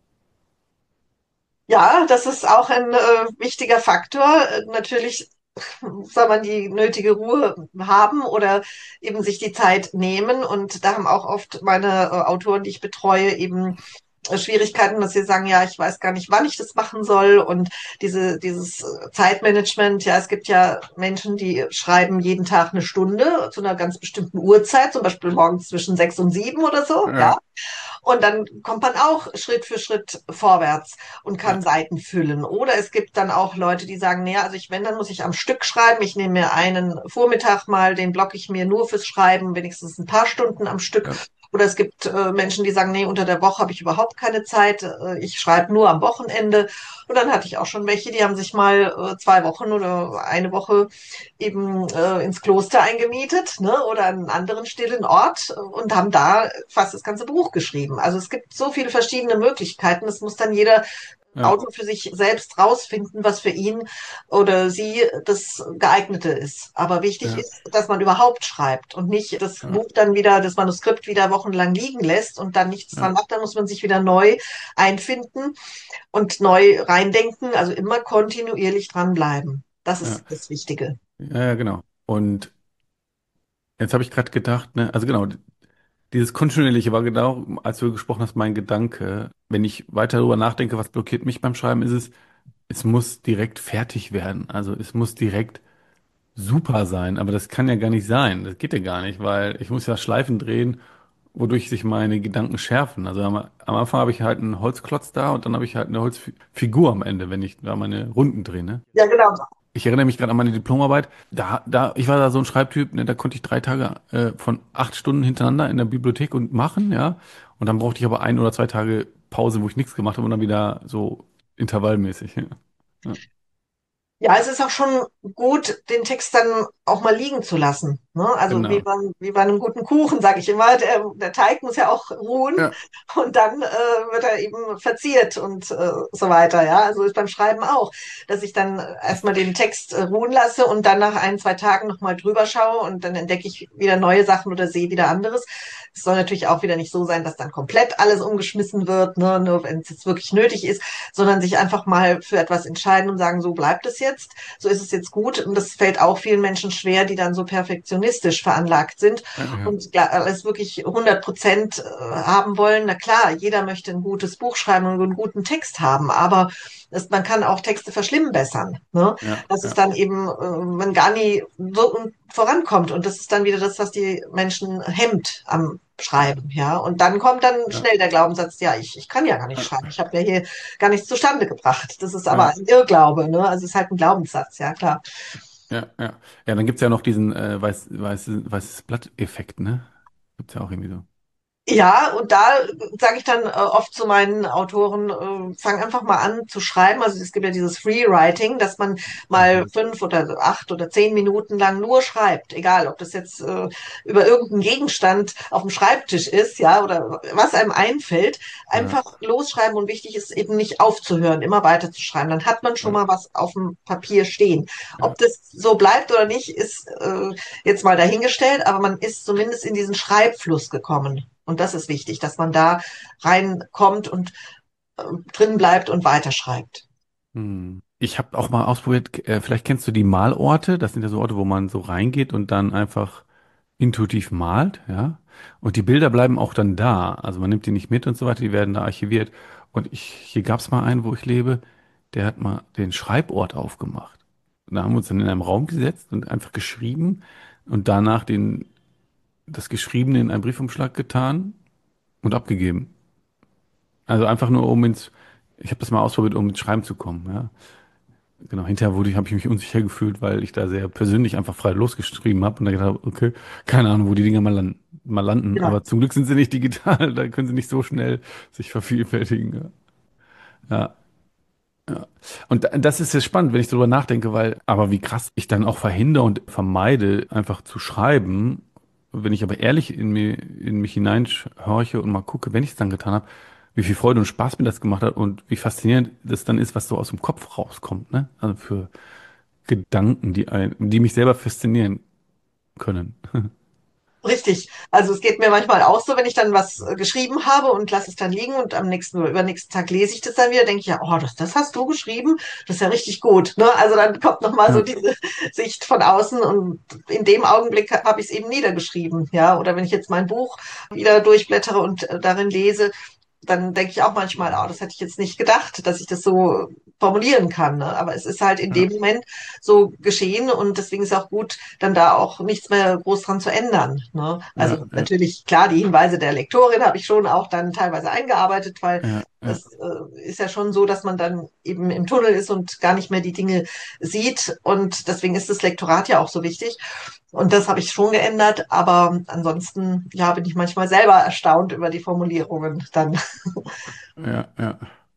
Ja, das ist auch ein äh, wichtiger Faktor. Äh, natürlich soll man die nötige Ruhe haben oder eben sich die Zeit nehmen. Und da haben auch oft meine äh, Autoren, die ich betreue, eben äh, Schwierigkeiten, dass sie sagen, ja, ich weiß gar nicht, wann ich das machen soll. Und diese, dieses äh, Zeitmanagement, ja, es gibt ja Menschen, die schreiben jeden Tag eine Stunde zu einer ganz bestimmten Uhrzeit, zum Beispiel morgens zwischen sechs und sieben oder so, ja. Ja, Und dann kommt man auch Schritt für Schritt vorwärts und kann ja, Seiten füllen. Oder es gibt dann auch Leute, die sagen, naja, also ich, wenn, dann muss ich am Stück schreiben. Ich nehme mir einen Vormittag mal, den blocke ich mir nur fürs Schreiben, wenigstens ein paar Stunden am Stück. ja, Oder es gibt äh, Menschen, die sagen, nee, unter der Woche habe ich überhaupt keine Zeit. Äh, ich schreibe nur am Wochenende. Und dann hatte ich auch schon welche, die haben sich mal äh, zwei Wochen oder eine Woche eben äh, ins Kloster eingemietet, ne, oder einen anderen stillen Ort äh, und haben da fast das ganze Buch geschrieben. Also es gibt so viele verschiedene Möglichkeiten. Das muss dann jeder ja, Autor für sich selbst rausfinden, was für ihn oder sie das geeignete ist. Aber wichtig ja, ist, dass man überhaupt schreibt und nicht das ja, Buch dann wieder, das Manuskript wieder wochenlang liegen lässt und dann nichts dran ja, macht. Dann muss man sich wieder neu einfinden und neu reindenken. Also immer kontinuierlich dranbleiben. Das ja, ist das Wichtige. ja, ja, genau. Und jetzt habe ich gerade gedacht, ne, also genau, dieses Kontinuierliche war genau, als du gesprochen hast, mein Gedanke. Wenn ich weiter darüber nachdenke, was blockiert mich beim Schreiben, ist es, es muss direkt fertig werden. Also es muss direkt super sein, aber das kann ja gar nicht sein. Das geht ja gar nicht, weil ich muss ja Schleifen drehen, wodurch sich meine Gedanken schärfen. Also am, am Anfang habe ich halt einen Holzklotz da und dann habe ich halt eine Holzfigur am Ende, wenn ich da meine Runden drehe, ne? Ja, genau. Ich erinnere mich gerade an meine Diplomarbeit. Da, da, ich war da so ein Schreibtyp, ne, da konnte ich drei Tage äh, von acht Stunden hintereinander in der Bibliothek und machen, ja. Und dann brauchte ich aber ein oder zwei Tage Pause, wo ich nichts gemacht habe und dann wieder so intervallmäßig. Ja, ja, Ja, es ist auch schon gut, den Text dann auch mal liegen zu lassen. Ne? Also wie genau. bei, wie bei einem guten Kuchen, sage ich immer, der, der Teig muss ja auch ruhen Ja, und dann äh, wird er eben verziert und äh, so weiter. Ja, also ist beim Schreiben auch, dass ich dann erstmal den Text äh, ruhen lasse und dann nach ein, zwei Tagen nochmal drüber schaue und dann entdecke ich wieder neue Sachen oder sehe wieder anderes. Es soll natürlich auch wieder nicht so sein, dass dann komplett alles umgeschmissen wird, ne? Nur wenn es jetzt wirklich nötig ist, sondern sich einfach mal für etwas entscheiden und sagen, so bleibt es jetzt, so ist es jetzt gut. Und das fällt auch vielen Menschen schwer, die dann so perfektionistisch veranlagt sind ja, ja, und alles wirklich hundert Prozent äh, haben wollen. Na klar, jeder möchte ein gutes Buch schreiben und einen guten Text haben, aber das, man kann auch Texte verschlimmbessern. Ne? ja, Dass es ja, dann eben, äh, man gar nie so vorankommt. Und das ist dann wieder das, was die Menschen hemmt am Schreiben, ja. Und dann kommt dann ja, schnell der Glaubenssatz, ja, ich, ich kann ja gar nicht schreiben. Ich habe ja hier gar nichts zustande gebracht. Das ist aber ja, ein Irrglaube, ne? Also es ist halt ein Glaubenssatz, ja klar. ja, ja. Ja, dann gibt's ja noch diesen äh, weiß, weiß, weißes Blatt-Effekt, ne? Gibt's ja auch irgendwie so. Ja, und da sage ich dann äh, oft zu meinen Autoren, äh, fang einfach mal an zu schreiben. Also es gibt ja dieses Free-Writing, dass man mal Mhm. fünf oder acht oder zehn Minuten lang nur schreibt, egal ob das jetzt äh, über irgendeinen Gegenstand auf dem Schreibtisch ist, ja, oder was einem einfällt, Ja, einfach losschreiben und wichtig ist eben nicht aufzuhören, immer weiter zu schreiben. Dann hat man schon ja, mal was auf dem Papier stehen. ja. Ob das so bleibt oder nicht, ist äh, jetzt mal dahingestellt, aber man ist zumindest in diesen Schreibfluss gekommen. Und das ist wichtig, dass man da reinkommt und äh, drin bleibt und weiterschreibt. Hm. Ich habe auch mal ausprobiert, äh, vielleicht kennst du die Malorte, das sind ja so Orte, wo man so reingeht und dann einfach intuitiv malt, ja. Und die Bilder bleiben auch dann da. Also man nimmt die nicht mit und so weiter, die werden da archiviert. Und ich, hier gab es mal einen, wo ich lebe, der hat mal den Schreibort aufgemacht. Da haben wir uns dann in einem Raum gesetzt und einfach geschrieben und danach den, das Geschriebene in einen Briefumschlag getan und abgegeben. Also einfach nur, um ins, ich habe das mal ausprobiert, um ins Schreiben zu kommen, ja. Genau, hinterher wurde ich, habe ich mich unsicher gefühlt, weil ich da sehr persönlich einfach frei losgeschrieben habe und da gedacht habe, okay, keine Ahnung, wo die Dinger mal landen, mal landen. Genau. Aber zum Glück sind sie nicht digital, da können sie nicht so schnell sich vervielfältigen. Ja, ja. Ja. Und da- das ist jetzt spannend, wenn ich darüber nachdenke, weil, aber wie krass ich dann auch verhindere und vermeide, einfach zu schreiben. Wenn ich aber ehrlich in mir, in mich hineinhorche und mal gucke, wenn ich es dann getan habe, wie viel Freude und Spaß mir das gemacht hat und wie faszinierend das dann ist, was so aus dem Kopf rauskommt, ne? Also für Gedanken, die ein, die mich selber faszinieren können. Richtig. Also es geht mir manchmal auch so, wenn ich dann was äh, geschrieben habe und lasse es dann liegen und am nächsten oder übernächsten Tag lese ich das dann wieder, denke ich ja, oh, das, das hast du geschrieben, das ist ja richtig gut. Ne? Also dann kommt nochmal so Ja, diese Sicht von außen und in dem Augenblick habe ich es eben niedergeschrieben. Ja, oder wenn ich jetzt mein Buch wieder durchblättere und äh, darin lese, dann denke ich auch manchmal, oh, das hätte ich jetzt nicht gedacht, dass ich das so formulieren kann. Ne? Aber es ist halt in ja, dem Moment so geschehen und deswegen ist es auch gut, dann da auch nichts mehr groß dran zu ändern. Ne? ja, Also ja, natürlich, klar, die Hinweise der Lektorin habe ich schon auch dann teilweise eingearbeitet, weil ja, ja, es äh, ist ja schon so, dass man dann eben im Tunnel ist und gar nicht mehr die Dinge sieht. Und deswegen ist das Lektorat ja auch so wichtig. Und das habe ich schon geändert, aber ansonsten, ja, bin ich manchmal selber erstaunt über die Formulierungen dann. ja, ja.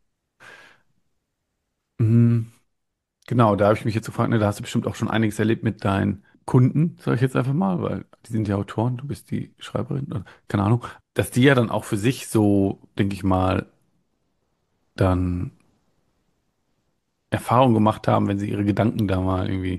Mhm. Genau, da habe ich mich jetzt gefragt, ne, da hast du bestimmt auch schon einiges erlebt mit deinen Kunden, sage ich jetzt einfach mal, weil die sind ja Autoren, du bist die Schreiberin, oder, keine Ahnung, dass die ja dann auch für sich so, denke ich mal, dann Erfahrung gemacht haben, wenn sie ihre Gedanken da mal irgendwie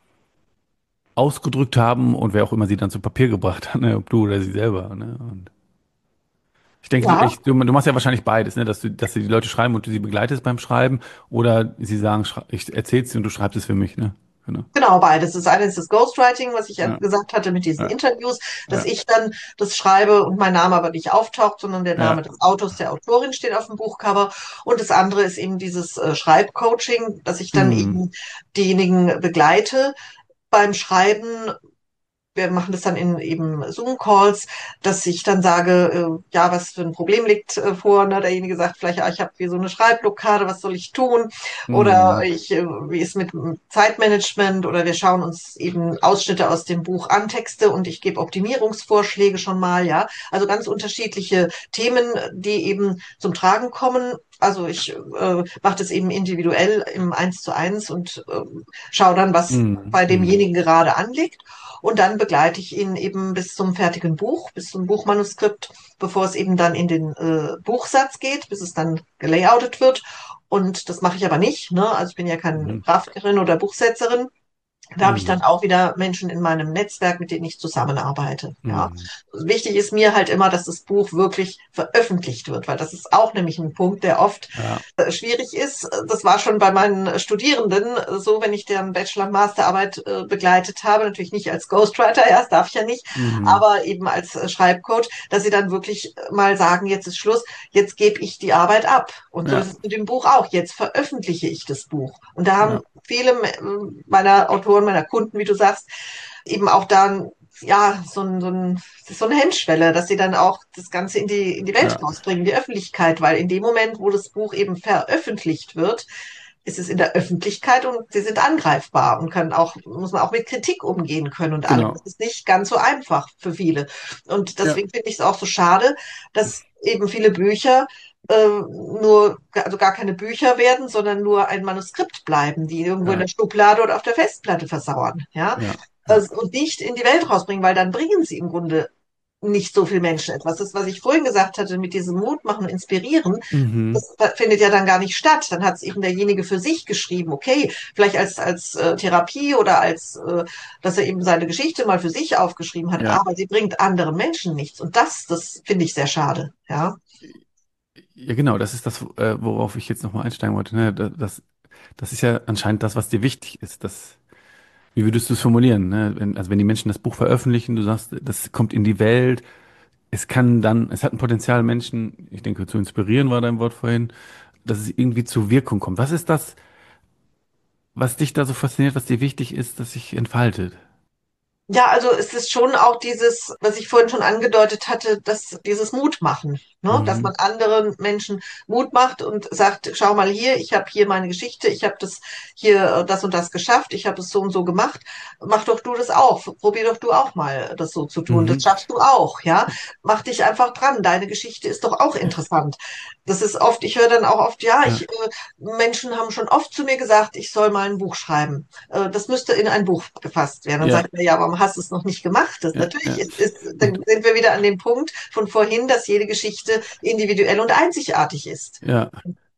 ausgedrückt haben und wer auch immer sie dann zu Papier gebracht hat, ne, ob du oder sie selber, ne? Und ich denke, du, Ja, ich, du, du machst ja wahrscheinlich beides, ne? Dass du, dass du die Leute schreiben und du sie begleitest beim Schreiben oder sie sagen, schrei- ich erzähl's dir und du schreibst es für mich, ne? Genau. genau, beides. Das eine ist das Ghostwriting, was ich ja Ja, gesagt hatte mit diesen ja, Interviews, dass ja, ich dann das schreibe und mein Name aber nicht auftaucht, sondern der ja. Name des Autors, der Autorin steht auf dem Buchcover. Und das andere ist eben dieses äh, Schreibcoaching, dass ich dann Hm, eben diejenigen begleite beim Schreiben. Wir machen das dann in eben Zoom-Calls, dass ich dann sage, äh, ja, was für ein Problem liegt äh, vor. Ne? Derjenige sagt vielleicht, ah, ich habe hier so eine Schreibblockade, was soll ich tun? Oder hm, ich, äh, wie ist mit dem Zeitmanagement? Oder wir schauen uns eben Ausschnitte aus dem Buch an, Texte und ich gebe Optimierungsvorschläge schon mal, ja. Also ganz unterschiedliche Themen, die eben zum Tragen kommen. Also ich äh, mache das eben individuell im Eins zu eins und äh, schaue dann, was hm, bei hm, demjenigen gerade anliegt. Und dann begleite ich ihn eben bis zum fertigen Buch, bis zum Buchmanuskript, bevor es eben dann in den äh, Buchsatz geht, bis es dann gelayoutet wird. Und das mache ich aber nicht. Ne? Also ich bin ja keine hm, Grafikerin oder Buchsetzerin. Da habe ich hm, dann auch wieder Menschen in meinem Netzwerk, mit denen ich zusammenarbeite. Ja. hm. Wichtig ist mir halt immer, dass das Buch wirklich veröffentlicht wird, weil das ist auch nämlich ein Punkt, der oft Ja, äh, schwierig ist. Das war schon bei meinen Studierenden so, wenn ich deren Bachelor- und Masterarbeit äh, begleitet habe, natürlich nicht als Ghostwriter, ja, das darf ich ja nicht, hm, aber eben als äh, Schreibcoach, dass sie dann wirklich mal sagen, jetzt ist Schluss, jetzt gebe ich die Arbeit ab. Und so ist ja, es mit dem Buch auch. Jetzt veröffentliche ich das Buch. Und da haben ja, viele meiner Autoren, meiner Kunden, wie du sagst, eben auch da ja, so ein, so ein, so eine Hemmschwelle, dass sie dann auch das Ganze in die, in die Welt ja, rausbringen, in die Öffentlichkeit, weil in dem Moment, wo das Buch eben veröffentlicht wird, ist es in der Öffentlichkeit und sie sind angreifbar und können auch, muss man auch mit Kritik umgehen können und allem. Das Genau. ist nicht ganz so einfach für viele. Und Ja, deswegen finde ich es auch so schade, dass eben viele Bücher äh, nur, also gar keine Bücher werden, sondern nur ein Manuskript bleiben, die irgendwo in ja, der Schublade oder auf der Festplatte versauern, ja, ja, ja. also, und nicht in die Welt rausbringen, weil dann bringen sie im Grunde nicht so viel Menschen etwas. Das, was ich vorhin gesagt hatte, mit diesem Mut machen und inspirieren, Mhm. das findet ja dann gar nicht statt. Dann hat es eben derjenige für sich geschrieben, okay, vielleicht als, als äh, Therapie oder als, äh, dass er eben seine Geschichte mal für sich aufgeschrieben hat, Ja. aber sie bringt anderen Menschen nichts. Und das, das finde ich sehr schade, ja. Ja, genau, das ist das, äh, worauf ich jetzt nochmal einsteigen wollte. Ne? Da- Das, das ist ja anscheinend das, was dir wichtig ist. Das, wie würdest du es formulieren? Ne? Wenn, also wenn die Menschen das Buch veröffentlichen, du sagst, das kommt in die Welt, es kann dann, es hat ein Potenzial, Menschen, ich denke, zu inspirieren war dein Wort vorhin, dass es irgendwie zur Wirkung kommt. Was ist das, was dich da so fasziniert, was dir wichtig ist, dass sich entfaltet? Ja, also es ist schon auch dieses, was ich vorhin schon angedeutet hatte, dass dieses Mut machen, ne? Dass Mhm. man anderen Menschen Mut macht und sagt, schau mal hier, ich habe hier meine Geschichte, ich habe das hier äh, das und das geschafft, ich habe es so und so gemacht, mach doch du das auch, probier doch du auch mal das so zu tun, das Mhm. schaffst du auch, ja? Mach dich einfach dran, deine Geschichte ist doch auch Ja, interessant. Das ist oft, ich höre dann auch oft, ja, ja, ich, äh, Menschen haben schon oft zu mir gesagt, ich soll mal ein Buch schreiben. Äh, das müsste in ein Buch gefasst werden. Dann ja, sage ich mir, ja, warum hast du es noch nicht gemacht? Das ja, natürlich ja. ist, ist, dann Und sind wir wieder an dem Punkt von vorhin, dass jede Geschichte individuell und einzigartig ist. ja.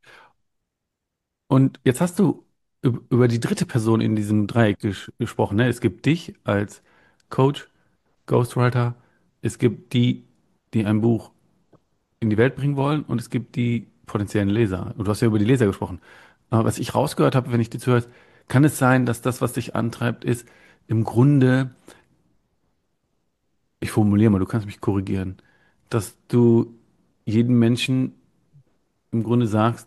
Und jetzt hast du üb- über die dritte Person in diesem Dreieck ges gesprochen, ne? Es gibt dich als Coach, Ghostwriter, es gibt die, die ein Buch in die Welt bringen wollen und es gibt die potenziellen Leser. Und du hast ja über die Leser gesprochen. Aber was ich rausgehört habe, wenn ich dir zuhöre, kann es sein, dass das, was dich antreibt, ist im Grunde, ich formuliere mal, du kannst mich korrigieren, dass du jedem Menschen im Grunde sagst,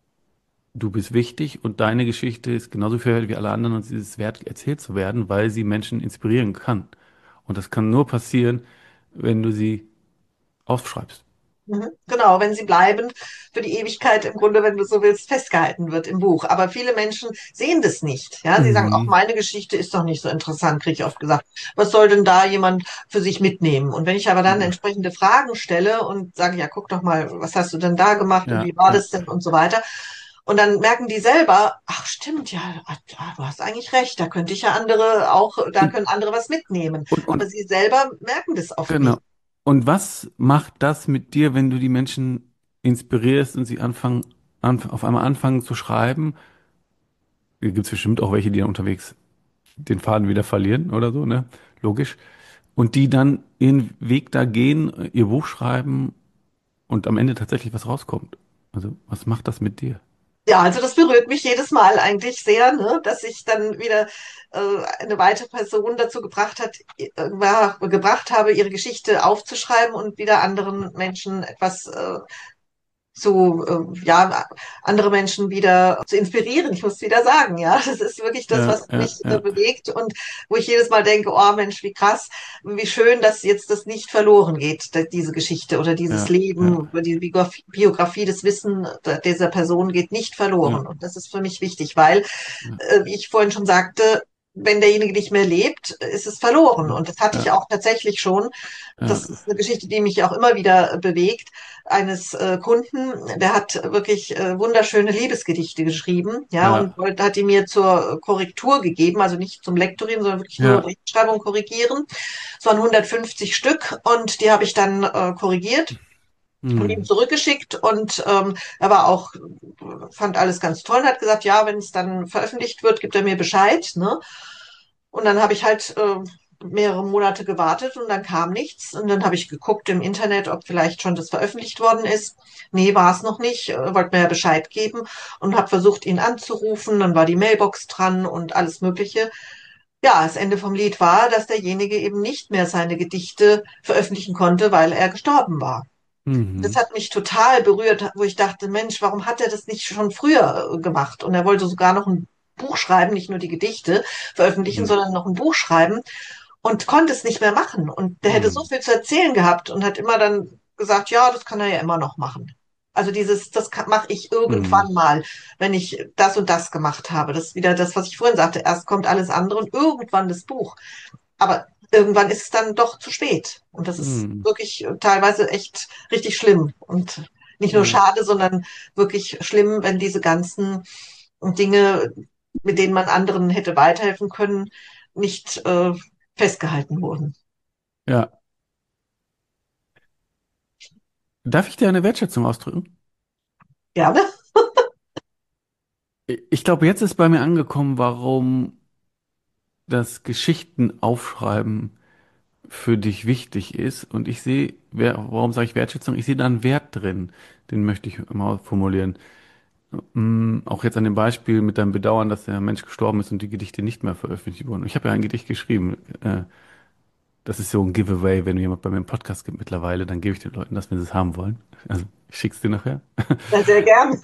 du bist wichtig und deine Geschichte ist genauso viel wert wie alle anderen und sie ist wert, erzählt zu werden, weil sie Menschen inspirieren kann. Und das kann nur passieren, wenn du sie aufschreibst. Mhm. Genau, wenn sie bleiben, für die Ewigkeit im Grunde, wenn du so willst, festgehalten wird im Buch. Aber viele Menschen sehen das nicht. Ja, sie sagen, auch Mhm. meine Geschichte ist doch nicht so interessant, kriege ich oft gesagt. Was soll denn da jemand für sich mitnehmen? Und wenn ich aber dann Ja, entsprechende Fragen stelle und sage, ja, guck doch mal, was hast du denn da gemacht und ja, wie war ja, das denn und so weiter. Und dann merken die selber, ach stimmt, ja, ah, du hast eigentlich recht, da könnte ich ja andere auch, da und, können andere was mitnehmen. und, Aber und, sie selber merken das oft genau. nicht. Und was macht das mit dir, wenn du die Menschen inspirierst und sie anfangen, anf auf einmal anfangen zu schreiben? Gibt es bestimmt auch welche, die dann unterwegs den Faden wieder verlieren oder so, ne? Logisch. Und die dann ihren Weg da gehen, ihr Buch schreiben und am Ende tatsächlich was rauskommt. Also, was macht das mit dir? Ja, also das berührt mich jedes Mal eigentlich sehr, ne, dass ich dann wieder äh, eine weitere Person dazu gebracht hat, äh, war, gebracht habe, ihre Geschichte aufzuschreiben und wieder anderen Menschen etwas äh, zu, äh, ja, andere Menschen wieder zu inspirieren. Ich muss wieder sagen, ja, das ist wirklich das, Ja, was ja, mich äh, ja, bewegt und wo ich jedes Mal denke, oh Mensch, wie krass, wie schön, dass jetzt das nicht verloren geht, da- diese Geschichte oder dieses ja, ja, Leben, die Biografie, Biografie, das Wissen dieser Person geht nicht ja, verloren. Und das ist für mich wichtig, weil, ja, äh, wie ich vorhin schon sagte, wenn derjenige nicht mehr lebt, ist es verloren. ja, Und das hatte ja, ich auch tatsächlich schon. ja, Das ist eine Geschichte, die mich auch immer wieder bewegt, eines äh, Kunden, der hat wirklich äh, wunderschöne Liebesgedichte geschrieben, ja, und ja, wollte, hat die mir zur Korrektur gegeben, also nicht zum Lektorieren, sondern wirklich nur ja, Rechtschreibung korrigieren. Es waren hundertfünfzig Stück und die habe ich dann äh, korrigiert und ihm hm, zurückgeschickt und ähm, er war auch, fand alles ganz toll und hat gesagt, ja, wenn es dann veröffentlicht wird, gibt er mir Bescheid, ne? Und dann habe ich halt äh, mehrere Monate gewartet und dann kam nichts. Und dann habe ich geguckt im Internet, ob vielleicht schon das veröffentlicht worden ist. Nee, war es noch nicht. Äh, wollte mir ja Bescheid geben und habe versucht, ihn anzurufen. Dann war die Mailbox dran und alles Mögliche. Ja, das Ende vom Lied war, dass derjenige eben nicht mehr seine Gedichte veröffentlichen konnte, weil er gestorben war. Das mhm, hat mich total berührt, wo ich dachte, Mensch, warum hat er das nicht schon früher äh, gemacht? Und er wollte sogar noch ein Buch schreiben, nicht nur die Gedichte veröffentlichen, hm, sondern noch ein Buch schreiben und konnte es nicht mehr machen. Und der hätte so hm, viel zu erzählen gehabt und hat immer dann gesagt, ja, das kann er ja immer noch machen. Also dieses, das mache ich Mhm. irgendwann mal, wenn ich das und das gemacht habe. Das ist wieder das, was ich vorhin sagte. Erst kommt alles andere und irgendwann das Buch. Aber irgendwann ist es dann doch zu spät. Und das ist Mhm. wirklich äh, teilweise echt richtig schlimm. Und nicht nur Ja. schade, sondern wirklich schlimm, wenn diese ganzen Dinge, mit denen man anderen hätte weiterhelfen können, nicht äh, festgehalten wurden. Ja. Darf ich dir eine Wertschätzung ausdrücken? Gerne. Ich glaube, jetzt ist bei mir angekommen, warum das Geschichten aufschreiben für dich wichtig ist. Und ich sehe, wer- warum sage ich Wertschätzung? Ich sehe da einen Wert drin. Den möchte ich mal formulieren. Mm, auch jetzt an dem Beispiel mit deinem Bedauern, dass der Mensch gestorben ist und die Gedichte nicht mehr veröffentlicht wurden. Ich habe ja ein Gedicht geschrieben. Äh, das ist so ein Giveaway, wenn jemand bei mir einen Podcast gibt mittlerweile, dann gebe ich den Leuten das, wenn sie es haben wollen. Also ich schick's dir nachher. Sehr, sehr gern.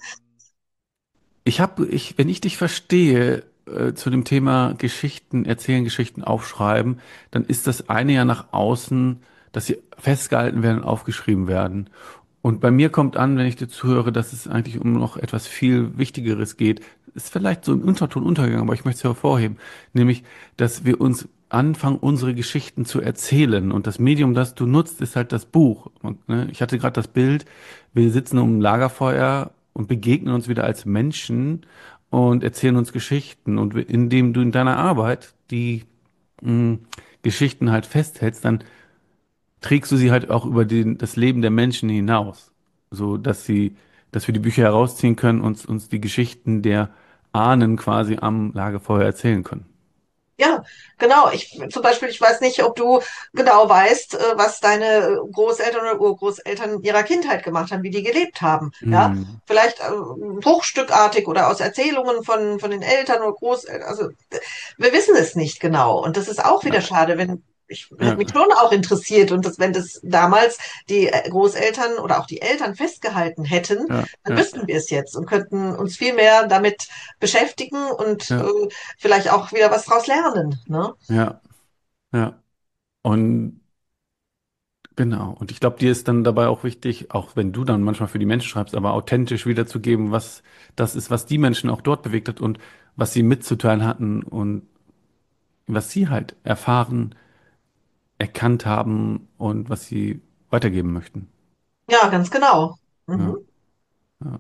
Ich habe, ich, wenn ich dich verstehe, äh, zu dem Thema Geschichten erzählen, Geschichten aufschreiben, dann ist das eine ja nach außen, dass sie festgehalten werden und aufgeschrieben werden. Und bei mir kommt an, wenn ich dir zuhöre, dass es eigentlich um noch etwas viel Wichtigeres geht. Ist vielleicht so im Unterton untergegangen, aber ich möchte es hervorheben. Nämlich, dass wir uns anfangen, unsere Geschichten zu erzählen. Und das Medium, das du nutzt, ist halt das Buch. Und, ne, ich hatte gerade das Bild, wir sitzen um ein Lagerfeuer und begegnen uns wieder als Menschen und erzählen uns Geschichten. Und indem du in deiner Arbeit die mh, Geschichten halt festhältst, dann trägst du sie halt auch über den, das Leben der Menschen hinaus, so dass sie, dass wir die Bücher herausziehen können und uns die Geschichten der Ahnen quasi am Lagerfeuer erzählen können. Ja, genau. Ich zum Beispiel, ich weiß nicht, ob du genau weißt, äh, was deine Großeltern oder Urgroßeltern in ihrer Kindheit gemacht haben, wie die gelebt haben. Ja, Hm. vielleicht äh, bruchstückartig oder aus Erzählungen von, von den Eltern oder Großeltern. Also wir wissen es nicht genau. Und das ist auch Ja, wieder schade, wenn ich hätte ja, mich schon auch interessiert und das, wenn das damals die äh, Großeltern oder auch die Eltern festgehalten hätten, ja, dann ja, wüssten wir es jetzt und könnten uns viel mehr damit beschäftigen und ja, äh, vielleicht auch wieder was draus lernen. Ne? ja, ja. Und genau. Und ich glaube, dir ist dann dabei auch wichtig, auch wenn du dann manchmal für die Menschen schreibst, aber authentisch wiederzugeben, was das ist, was die Menschen auch dort bewegt hat und was sie mitzuteilen hatten und was sie halt erfahren, erkannt haben und was sie weitergeben möchten. Ja, ganz genau. Ja, Mhm. ja.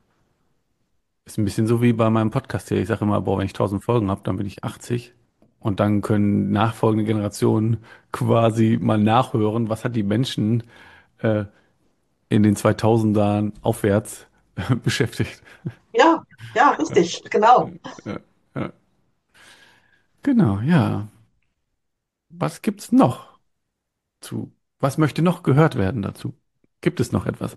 Ist ein bisschen so wie bei meinem Podcast hier. Ich sage immer, boah, wenn ich tausend Folgen habe, dann bin ich achtzig. Und dann können nachfolgende Generationen quasi mal nachhören, was hat die Menschen äh, in den zweitausendern aufwärts beschäftigt. Ja, ja, richtig, genau. Ja, ja. Genau, ja. Was gibt's noch zu? Was möchte noch gehört werden dazu? Gibt es noch etwas?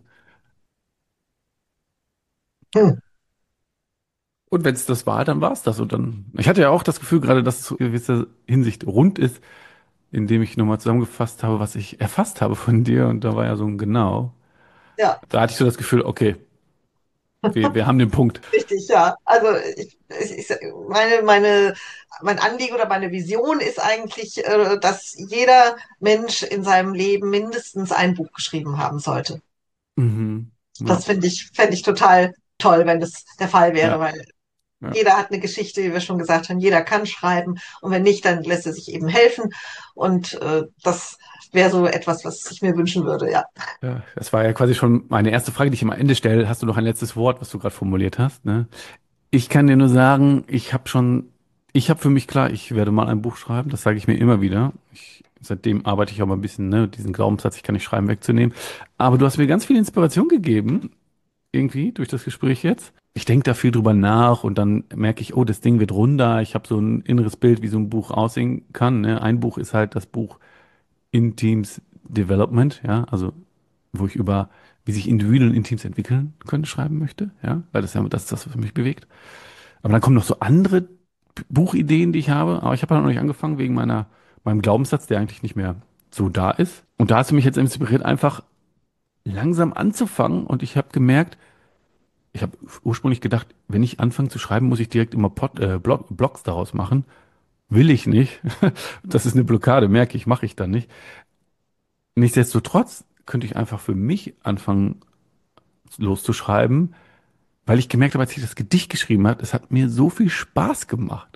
Hm. Und wenn es das war, dann war es das. Und dann, ich hatte ja auch das Gefühl gerade, dass es in gewisser Hinsicht rund ist, indem ich nochmal zusammengefasst habe, was ich erfasst habe von dir. Und da war ja so ein genau. Ja, Da hatte ich so das Gefühl, okay, wir, wir haben den Punkt. richtig, ja. Also ich, ich, ich, meine, meine, mein Anliegen oder meine Vision ist eigentlich, äh, dass jeder Mensch in seinem Leben mindestens ein Buch geschrieben haben sollte. Mhm. Ja, Das finde ich, fände ich total toll, wenn das der Fall wäre, ja, weil ja, jeder hat eine Geschichte, wie wir schon gesagt haben, jeder kann schreiben und wenn nicht, dann lässt er sich eben helfen und äh, das wäre so etwas, was ich mir wünschen würde, ja. ja. Das war ja quasi schon meine erste Frage, die ich am Ende stelle. Hast du noch ein letztes Wort, was du gerade formuliert hast, ne? Ich kann dir nur sagen, ich habe schon, ich habe für mich klar, ich werde mal ein Buch schreiben, das sage ich mir immer wieder. Ich, seitdem arbeite ich auch mal ein bisschen, ne, diesen Glaubenssatz, ich kann nicht schreiben, wegzunehmen. Aber du hast mir ganz viel Inspiration gegeben, irgendwie, durch das Gespräch jetzt. Ich denke da viel drüber nach und dann merke ich, oh, das Ding wird runder. Ich habe so ein inneres Bild, wie so ein Buch aussehen kann. Ne? Ein Buch ist halt das Buch In Teams Development, ja, also wo ich über, wie sich Individuen in Teams entwickeln können, schreiben möchte, ja, weil das ist ja das, ist das, was mich bewegt. Aber dann kommen noch so andere Buchideen, die ich habe. Aber ich habe halt noch nicht angefangen wegen meiner, meinem Glaubenssatz, der eigentlich nicht mehr so da ist. Und da hast du mich jetzt inspiriert, einfach langsam anzufangen. Und ich habe gemerkt, ich habe ursprünglich gedacht, wenn ich anfange zu schreiben, muss ich direkt immer Pod, äh, Blog, Blogs daraus machen. Will ich nicht. Das ist eine Blockade, merke ich, mache ich dann nicht. Nichtsdestotrotz könnte ich einfach für mich anfangen, loszuschreiben, weil ich gemerkt habe, als ich das Gedicht geschrieben habe, es hat mir so viel Spaß gemacht.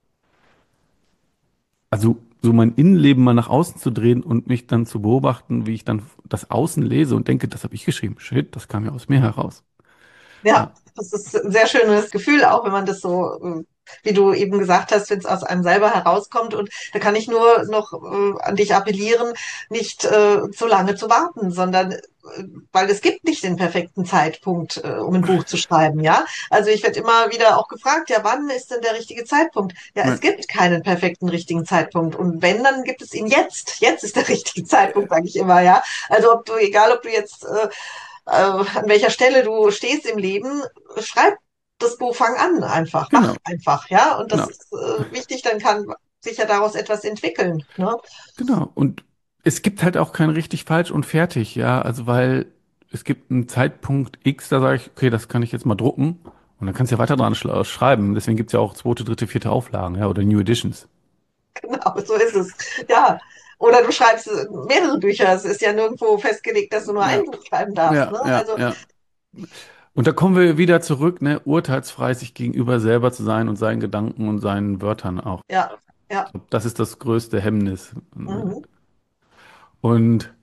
Also so mein Innenleben mal nach außen zu drehen und mich dann zu beobachten, wie ich dann das Außen lese und denke, das habe ich geschrieben. Shit, das kam ja aus mir heraus. Ja, Ja, das ist ein sehr schönes Gefühl, auch wenn man das so, äh, wie du eben gesagt hast, wenn es aus einem selber herauskommt. Und da kann ich nur noch äh, an dich appellieren, nicht äh, zu lange zu warten, sondern äh, weil es gibt nicht den perfekten Zeitpunkt, äh, um ein Buch zu schreiben, ja. Also ich werde immer wieder auch gefragt, ja, wann ist denn der richtige Zeitpunkt? Ja, es mein, gibt keinen perfekten richtigen Zeitpunkt. Und wenn, dann gibt es ihn jetzt. Jetzt ist der richtige Zeitpunkt, sage ich immer, ja. Also ob du, egal ob du jetzt äh, äh, an welcher Stelle du stehst im Leben, schreib das Buch, fang an einfach, mach genau, einfach, ja. Und das genau, ist äh, wichtig, dann kann sich ja daraus etwas entwickeln. Ne? genau. Und es gibt halt auch kein richtig falsch und fertig, ja. Also weil es gibt einen Zeitpunkt X, da sage ich, okay, das kann ich jetzt mal drucken. Und dann kannst du ja weiter dran schla- schreiben. Deswegen gibt es ja auch zweite, dritte, vierte Auflagen, ja, oder New Editions. Genau, so ist es. Ja. Oder du schreibst äh, mehrere Bücher. Es ist ja nirgendwo festgelegt, dass du nur ein Ja, Buch schreiben darfst. ja, Ne? ja, Also ja. Und da kommen wir wieder zurück, ne, urteilsfrei sich gegenüber selber zu sein und seinen Gedanken und seinen Wörtern auch. ja, Ich ja. glaub, das ist das größte Hemmnis. Mhm. Und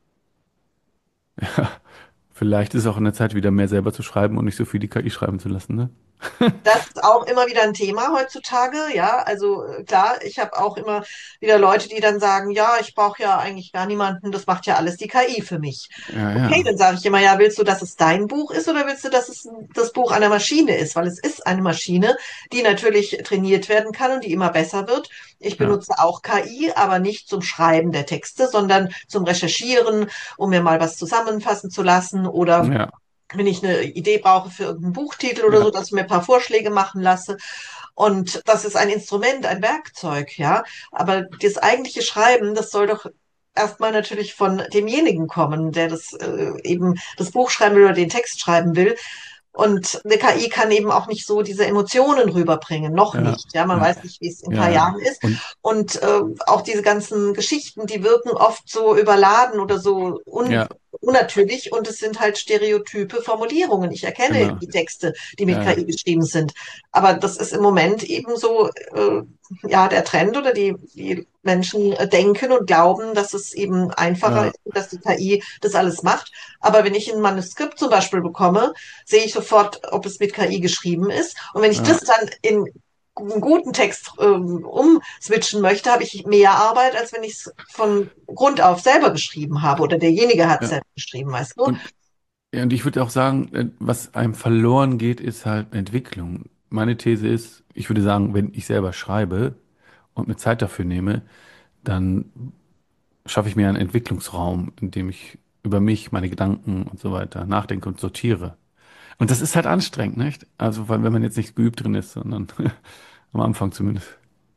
vielleicht ist es auch in der Zeit wieder mehr selber zu schreiben und nicht so viel die K I schreiben zu lassen, ne? Das ist auch immer wieder ein Thema heutzutage, ja. Also äh, klar, ich habe auch immer wieder Leute, die dann sagen, ja, ich brauche ja eigentlich gar niemanden, das macht ja alles die K I für mich. Ja, Okay, ja, dann sage ich immer, ja, willst du, dass es dein Buch ist oder willst du, dass es das Buch einer Maschine ist? Weil es ist eine Maschine, die natürlich trainiert werden kann und die immer besser wird. Ich ja, benutze auch K I, aber nicht zum Schreiben der Texte, sondern zum Recherchieren, um mir mal was zusammenfassen zu lassen oder ja, wenn ich eine Idee brauche für irgendeinen Buchtitel oder ja, so, dass ich mir ein paar Vorschläge machen lasse. Und das ist ein Instrument, ein Werkzeug, ja. Aber das eigentliche Schreiben, das soll doch erstmal natürlich von demjenigen kommen, der das äh, eben das Buch schreiben will oder den Text schreiben will. Und eine K I kann eben auch nicht so diese Emotionen rüberbringen, noch ja, nicht. Ja, man ja, weiß nicht, wie es in ein ja, paar ja. Jahren ist. Und Und äh, auch diese ganzen Geschichten, die wirken oft so überladen oder so un ja, unnatürlich und es sind halt stereotype Formulierungen. Ich erkenne genau. die Texte, die mit Ja, K I geschrieben sind. Aber das ist im Moment eben so, äh, ja, der Trend oder die, die Menschen äh, denken und glauben, dass es eben einfacher ja, ist, dass die K I das alles macht. Aber wenn ich ein Manuskript zum Beispiel bekomme, sehe ich sofort, ob es mit K I geschrieben ist. Und wenn ich ja, das dann in einen guten Text ähm, umswitchen möchte, habe ich mehr Arbeit, als wenn ich es von Grund auf selber geschrieben habe oder derjenige hat es ja. selber geschrieben, weißt du? Und, ja, und ich würde auch sagen, äh, was einem verloren geht, ist halt Entwicklung. Meine These ist, ich würde sagen, wenn ich selber schreibe und mir Zeit dafür nehme, dann schaffe ich mir einen Entwicklungsraum, in dem ich über mich, meine Gedanken und so weiter nachdenke und sortiere. Und das ist halt anstrengend, nicht? Also, weil wenn man jetzt nicht geübt drin ist, sondern am Anfang zumindest.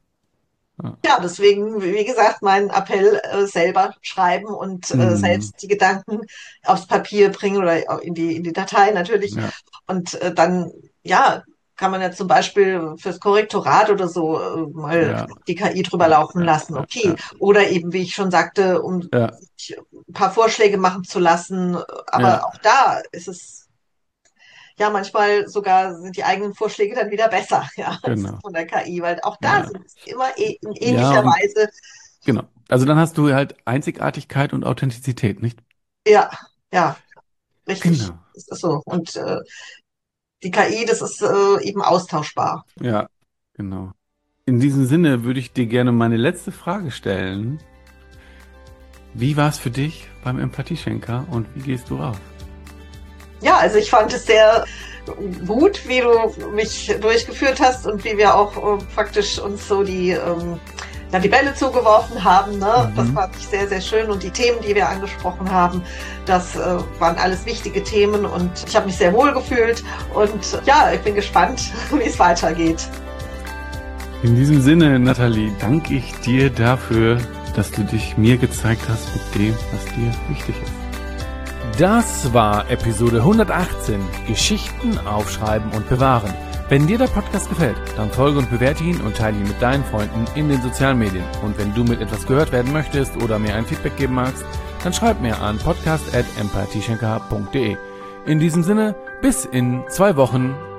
Ja. Ja, deswegen, wie gesagt, mein Appell, äh, selber schreiben und äh, Mhm. selbst die Gedanken aufs Papier bringen oder in die, in die Datei natürlich. Ja, Und äh, dann, ja, kann man ja zum Beispiel fürs Korrektorat oder so äh, mal ja, die K I drüber ja, laufen ja, lassen. ja, Okay. ja, Oder eben, wie ich schon sagte, um ja, sich ein paar Vorschläge machen zu lassen. Aber ja, auch da ist es ja manchmal sogar sind die eigenen Vorschläge dann wieder besser, ja, als genau. von der K I, weil auch da Ja, sind es immer eh- in ja, ähnlicher und Weise. genau. Also dann hast du halt Einzigartigkeit und Authentizität, nicht? Ja, ja, richtig. Genau. Das ist so. Und äh, die K I, das ist äh, eben austauschbar. Ja, genau. In diesem Sinne würde ich dir gerne meine letzte Frage stellen. Wie war es für dich beim Empathieschenker und wie gehst du raus? Ja, also ich fand es sehr gut, wie du mich durchgeführt hast und wie wir auch äh, faktisch uns so die, ähm, ja, die Bälle zugeworfen haben. Ne? Das Mhm. fand ich sehr, sehr schön. Und die Themen, die wir angesprochen haben, das äh, waren alles wichtige Themen und ich habe mich sehr wohl gefühlt. Und äh, ja, ich bin gespannt, wie es weitergeht. In diesem Sinne, Nathalie, danke ich dir dafür, dass du dich mir gezeigt hast mit dem, was dir wichtig ist. Das war Episode hundertachtzehn, Geschichten aufschreiben und bewahren. Wenn dir der Podcast gefällt, dann folge und bewerte ihn und teile ihn mit deinen Freunden in den sozialen Medien. Und wenn du mit etwas gehört werden möchtest oder mir ein Feedback geben magst, dann schreib mir an podcast at empathieschenker punkt de. In diesem Sinne, bis in zwei Wochen.